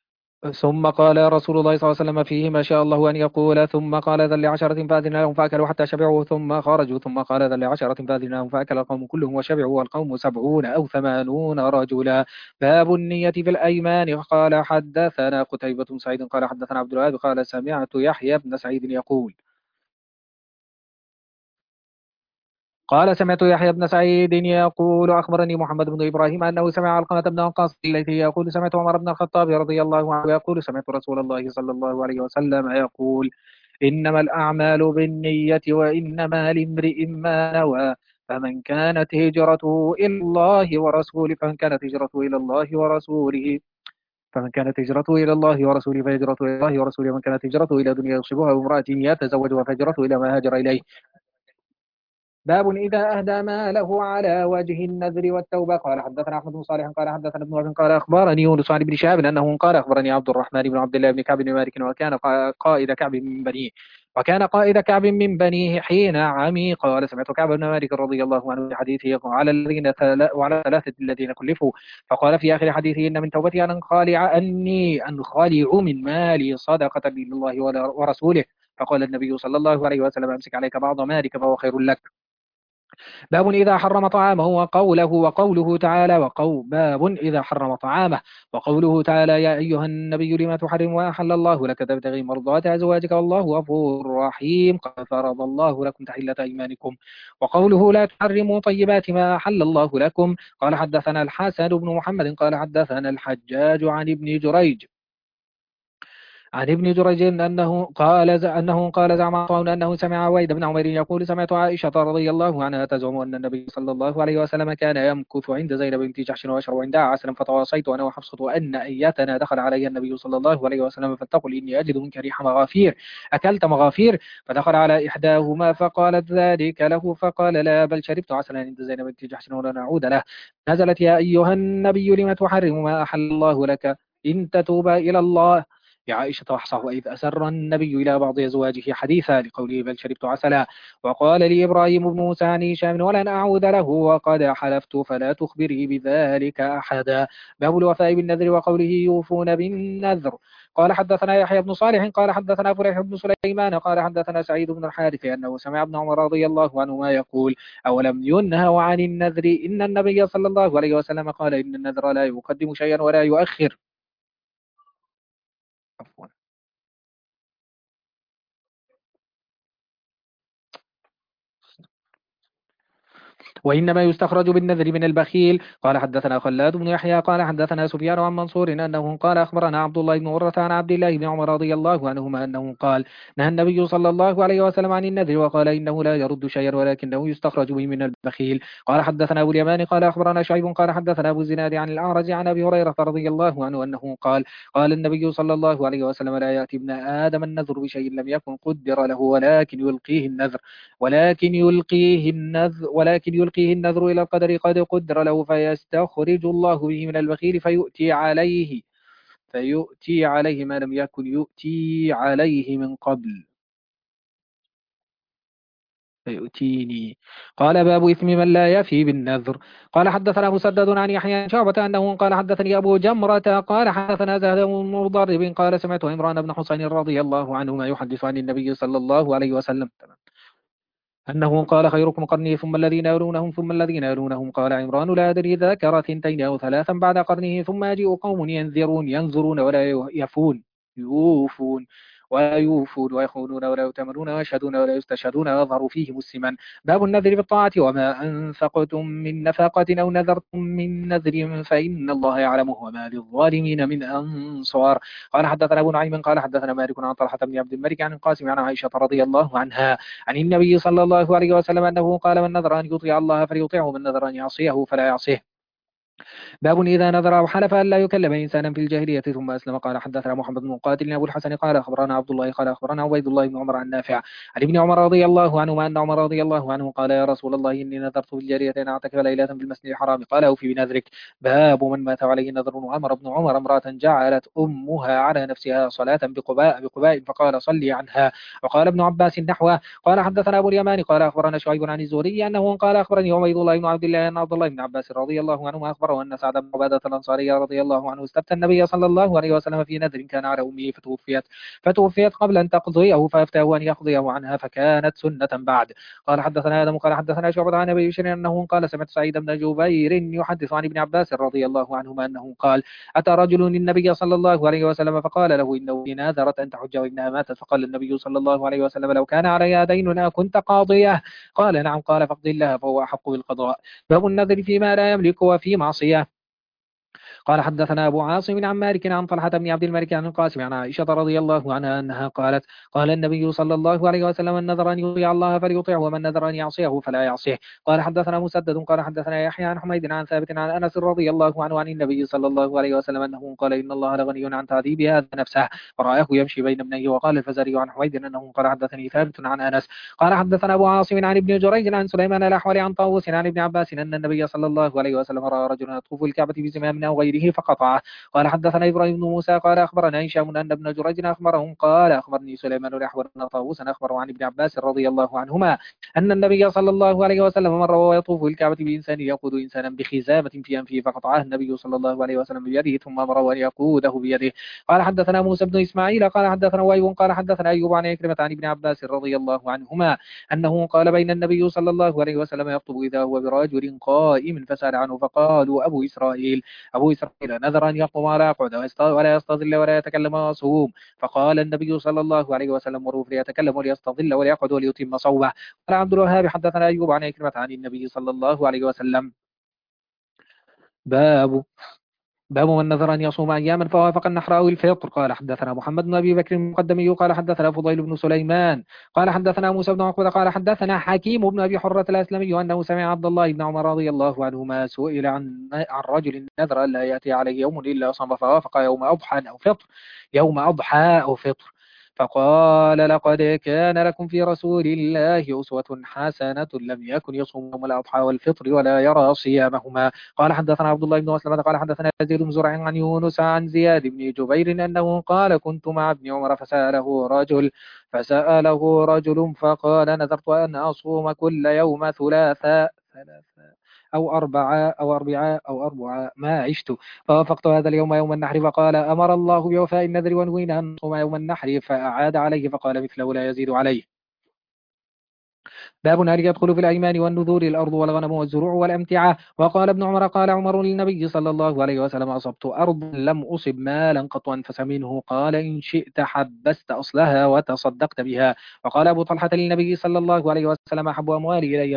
ثم قال رسول الله صلى الله عليه وسلم فيه ما شاء الله أن يقول. ثم قال ذل لعشرة فأذن لهم فأكلوا حتى شبعوا ثم خرجوا. ثم قال ذل لعشرة فأذن لهم فأكل القوم كلهم وشبعوا والقوم 70 أو 80 رجلا. باب النية في الأيمان. قال حدثنا قتيبة بن سعيد قال حدثنا عبد الوهاب قال سمعت يحيى بن سعيد يقول سمعت يحيى بن سعيد يقول أخبرني محمد بن إبراهيم أنه سمع علقمة بن وقاص الذي يقول سمعت عمر بن الخطاب رضي الله عنه يقول سمعت رسول الله صلى الله عليه وسلم يقول إنما الأعمال بالنية وإنما لامرئ ما نوى. فمن كانت هجرته إلى الله ورسوله فهجرته إلى الله ورسوله. ومن كانت هجرته إلى دنيا يصيبها وامرأة يتزوجها فهجرته إلى ما هاجر إليه. باب إذا أهدى ماله على وجه النذر والتوبة. قال حدثنا أحمد بن صالح قال حدثنا ابن وهب قال أخبرني يونس عن ابن شهاب أنه قال أخبرني عبد الرحمن بن عبد الله بن كعب بن مالك وكان قائد كعب من بنيه حين عمي. قال سمعت كعب بن مالك رضي الله عنه في حديثه وعلى ثلاثة الذين كلفوا. فقال في آخر حديثه إن من توبتي أن أنخلع من مالي صدقة لله ورسوله. فقال النبي صلى الله عليه وسلم أمسك عليك بعض مالك فهو خير لك. باب إذا حرم طعامه وقوله تعالى باب إذا حرم طعامه وقوله تعالى يا أيها النبي لما تحرم وأحل الله لك تبتغي مرضات أزواجك والله غفور رحيم. قد فرض الله لكم تحلة أيمانكم. وقوله لا تحرموا طيبات ما أحل الله لكم. قال حدثنا الحسن بن محمد قال حدثنا الحجاج عن ابن جريج أنه قال زعم عطاء أنه سمع ويد بن عمر يقول سمعت عائشة رضي الله عنها تزعم أن النبي صلى الله عليه وسلم كان يمكث عند زينب بنت جحش ويشرب عندها عسلا. فتواصيت أنا وحفصة أن أيتنا دخل علي النبي صلى الله عليه وسلم فلتقل إني أجد منك ريح مغافير أكلت مغافير. فدخل على إحداهما فقالت ذلك له فقال لا بل شربت عسلا عند زينب بنت جحش ولن أعود له. نزلت يا أيها النبي لم تحرم ما أحل الله لك إن تتوبا إلى الله. لعائشة وحصه إذ أسر النبي إلى بعض أزواجه حديثا لقوله بل شربت عسلا. وقال لي إبراهيم بن موسى عن هشام ولن أعود له وقد حلفت فلا تخبري بذلك أحدا. باب الوفاء بالنذر وقوله يوفون بالنذر. قال حدثنا يحيى بن صالح قال حدثنا فليح بن سليمان قال حدثنا سعيد بن الحارث أنه سمع ابن عمر رضي الله عنهما يقول أولم ينهوا عن النذر إن النبي صلى الله عليه وسلم قال إن النذر لا يقدم شيئا ولا يؤخر. عفوا. وإنما يستخرج بالنذر من البخيل. قال حدثنا خلاد بن يحيى قال حدثنا سفيان عن منصور أنه قال أخبرنا عبد الله بن مرة عن عبد الله بن عمر رضي الله عنهما أنه قال نهى النبي صلى الله عليه وسلم عن النذر وقال إنه لا يرد شيئا ولكنه يستخرج به من البخيل. قال حدثنا أبو اليمان قال أخبرنا شعيب قال حدثنا أبو الزناد عن الأعرج عن أبي هريرة رضي الله عنه أنه قال النبي صلى الله عليه وسلم لا يأتي ابن آدم النذر بشيء لم يكن قدر له ولكن يلقيه النذر إلى القدر قد قدر له فيستخرج الله به من البخيل فيؤتي عليه ما لم يكن يؤتي عليه من قبل فيؤتيني. قال باب إثم من لا يفي بالنذر. قال حدثنا مسدد عن يحيى عن شعبة أنه قال حدثني أبو جمرة قال حدثنا زهد بن مضرب قال سمعت عمران بن حسين رضي الله عنهما يحدث عن النبي صلى الله عليه وسلم أنه قال خيركم قرني ثم الذين يلونهم ثم الذين يلونهم. قال عمران لا أدري ذكر 2 أو 3 بعد قرنه ثم يجيء قوم ينذرون ولا يوفون ويخونون ولا يؤتمرون ويشهدون ولا يستشهدون ويظهر فيهم السمن. باب النذر بالطاعة وما أنفقتم من نفقة أو نذرتم من نذر فإن الله يعلمه وما للظالمين من أنصار. قال حدثنا أبو نعيم قال حدثنا مالك عن طلحة بن عبد الملك عن القاسم عن عائشة رضي الله عنها عن النبي صلى الله عليه وسلم أنه قال من نذر أن يطيع الله فليطيعه ومن نذر أن يعصيه فلا يعصيه. باب إذا نذر أو حلف أن لا يكلم إنسانا في الجاهلية ثم أسلم. قال حدثنا محمد بن مقاتل أبو الحسن قال أخبرنا عبد الله قال أخبرنا عبيد الله بن عمر عن نافع عن ابن عمر رضي الله عنهما أن عمر رضي الله عنه قال يا رسول الله إني نذرت في الجارية أن أعتكف ليلة في المسجد الحرام. قال أوفي بنذرك. باب من مات عليه نذر. وأمر ابن عمر امرأة جعلت أمها على نفسها صلاة بقباء فقال صلي عنها. وقال ابن عباس نحوه. قال حدثنا أبو اليمان قال أخبرنا شعيب عن الزهري أنه قال أخبرني عبيد الله بن عبد الله أن عبد الله بن عباس رضي الله عنهما أخبره أن سعد بن عبادة الأنصاري رضي الله عنه استفتى النبي صلى الله عليه وسلم في نذر كان على أمه فتوفيت قبل أن تقضيه فأفتاه أن يقضيه عنها فكانت سنة بعد. قال حدثنا آدم قال حدثنا شعبة عن أبي بشر أنه قال سمعت سعيد بن جبير يحدث عن ابن عباس رضي الله عنهما أنه قال أتى رجل النبي صلى الله عليه وسلم فقال له إنه ناذرت أن تحج وإنها ماتت، فقال النبي صلى الله عليه وسلم لو كان عليها دين كنت قاضيه؟ قال نعم. قال فاقض الله فهو أحق بالقضاء. باب النذر فيما لا يملك وفي معصية. قال حدثنا أبو عاصم عن مالك عن طلحة بن عبد الملك عن القاسم عن عائشة رضي الله عنها أنها قالت قال النبي صلى الله عليه وسلم من نذر أن يطيع الله فليطيعه ومن نذر أن يعصيه فلا يعصيه. قال حدثنا مسدد قال حدثنا يحيى عن حميد عن ثابت عن أنس رضي الله عنه عن النبي صلى الله عليه وسلم أنه قال إن الله لغني عن تعذيب هذا نفسه، فرآه يمشي بين ابنيه. وقال الفزاري عن حميد أنه قال حدثني ثابت عن أنس قال حدثنا أبو عاصم عن ابن جريج عن سليمان الأحول عن طاووس عن ابن عباس أن النبي صلى الله عليه وسلم رأى رجلا يطوف الكعبة بزمام أو غيره فقطعه. قال حدثنا إبراهيم بن موسى قال أخبرنا هشام أن ابن جريج أخبرهم قال أخبرني سليمان الأحول أن طاووسا أخبره عن ابن عباس رضي الله عنهما أن النبي صلى الله عليه وسلم مر وهو يطوف الكعبة بإنسان يقود إنسانا بخزامة في أنفه فقطعه النبي صلى الله عليه وسلم بيده ثم مر وهو يقوده بيده. قال حدثنا موسى بن إسماعيل قال حدثنا وهيب قال حدثنا أيوب عن عكرمة عن ابن عباس رضي الله عنهما أنه قال بين النبي صلى الله عليه وسلم يخطب إذا هو برجل قائم فسأل عنه فقالوا أبو إسرائيل نذر أن يقوم ولا يقعد ولا يستظل ولا يتكلم ويصوم، فقال النبي صلى الله عليه وسلم مروه ليتكلم وليستظل وليقعد وليتم صومه. قال عبد الوهاب حدثنا أيوب عن عكرمة عن النبي صلى الله عليه وسلم. باب من نذر أن يصوم أياما فوافق النحر أو الفطر. قال حدثنا محمد بن أبي بكر المقدمي قال حدثنا فضيل بن سليمان قال حدثنا موسى بن عقبة قال حدثنا حكيم بن أبي حرة الأسلمي أنه سمع عبد الله بن عمر رضي الله عنهما سئل عن رجل نذر ألا يأتي عليه يوم إلا صام فوافق يوم أضحى أو فطر فقال لقد كان لكم في رسول الله أسوة حسنة لم يكن يصوم يوم الأضحى والفطر ولا يرى صيامهما. قال حدثنا عبد الله بن مسلمة قال حدثنا يزيد بن زرع عن يونس عن زياد بن جبير أنه قال كنت مع ابن عمر فسأله رجل فقال نذرت أن أصوم كل يوم ثلاثاء أو أربعاء ما عشت، فوافقت هذا اليوم يوم النحر فقال أمر الله بوفاء النذر ونهينا أن نصوم يوم النحر فأعاد عليه فقال مثله لا يزيد عليه. باب هل يدخل في الأيمان والنذور الأرض والغنم والزروع والأمتعة. وقال ابن عمر قال عمر للنبي صلى الله عليه وسلم أصبت أرض لم أصب مالا قط أنفس منه قال إن شئت حبست أصلها وتصدقت بها. وقال أبو طلحة للنبي صلى الله عليه وسلم أحب أموالي إلي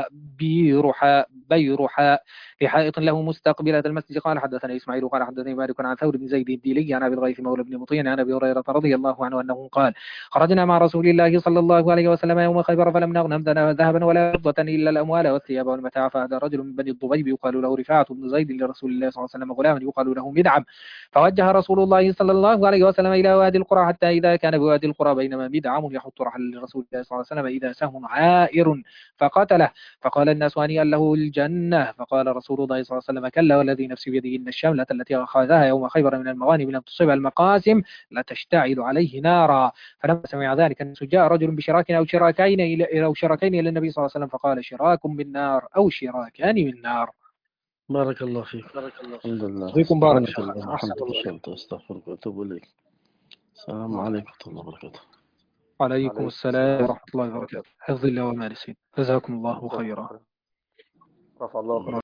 بيرحاء لحائط له مستقبلة المسجد. قال حدثنا إسماعيل قال حدثني مالك عن ثور بن زيد الديلي عن أبي الغيث مولى بن مطيع عن أبي هريرة رضي الله عنه أنه قال خرجنا مع رسول الله صلى الله عليه وسلم يوم خيبر فلم نغنم ذهبا ولا فضة إلا الأموال والثياب والمتاع، فهذا رجل من بني الضبيب يقال له رفاعة بن زيد لرسول الله صلى الله عليه وسلم غلاما يقال له مدعم، فوجه رسول الله صلى الله عليه وسلم إلى وادي القرى حتى إذا كان بوادي القرى بينما مدعم يحط رحل لرسول الله صلى الله عليه وسلم إذا سهم عائر فقتله، فقال الناس هنيئا له الجنة، فقال رسول الله صلى الله عليه وسلم كلا والذي نفسي بيده إن الشملة التي أخذها يوم خيبر من المغانم لم تصبها المقاسم لتشتعل عليه نارا. فلما سمع ذلك الناس جاء رجل بشراك أو شراكين إلى النبي صلى الله عليه وسلم فقال شراك من نار أو شراكان من نار. بارك الله فيك. الحمد لله. فيكم بارك. سبحانك اللهم وبحمدك أستغفرك وأتوب إليك. السلام عليكم ورحمة الله وبركاته. عليكم السلام ورحمة الله وبركاته. حفظ الله ومارسين. جزاكم الله خيرا. رفع الله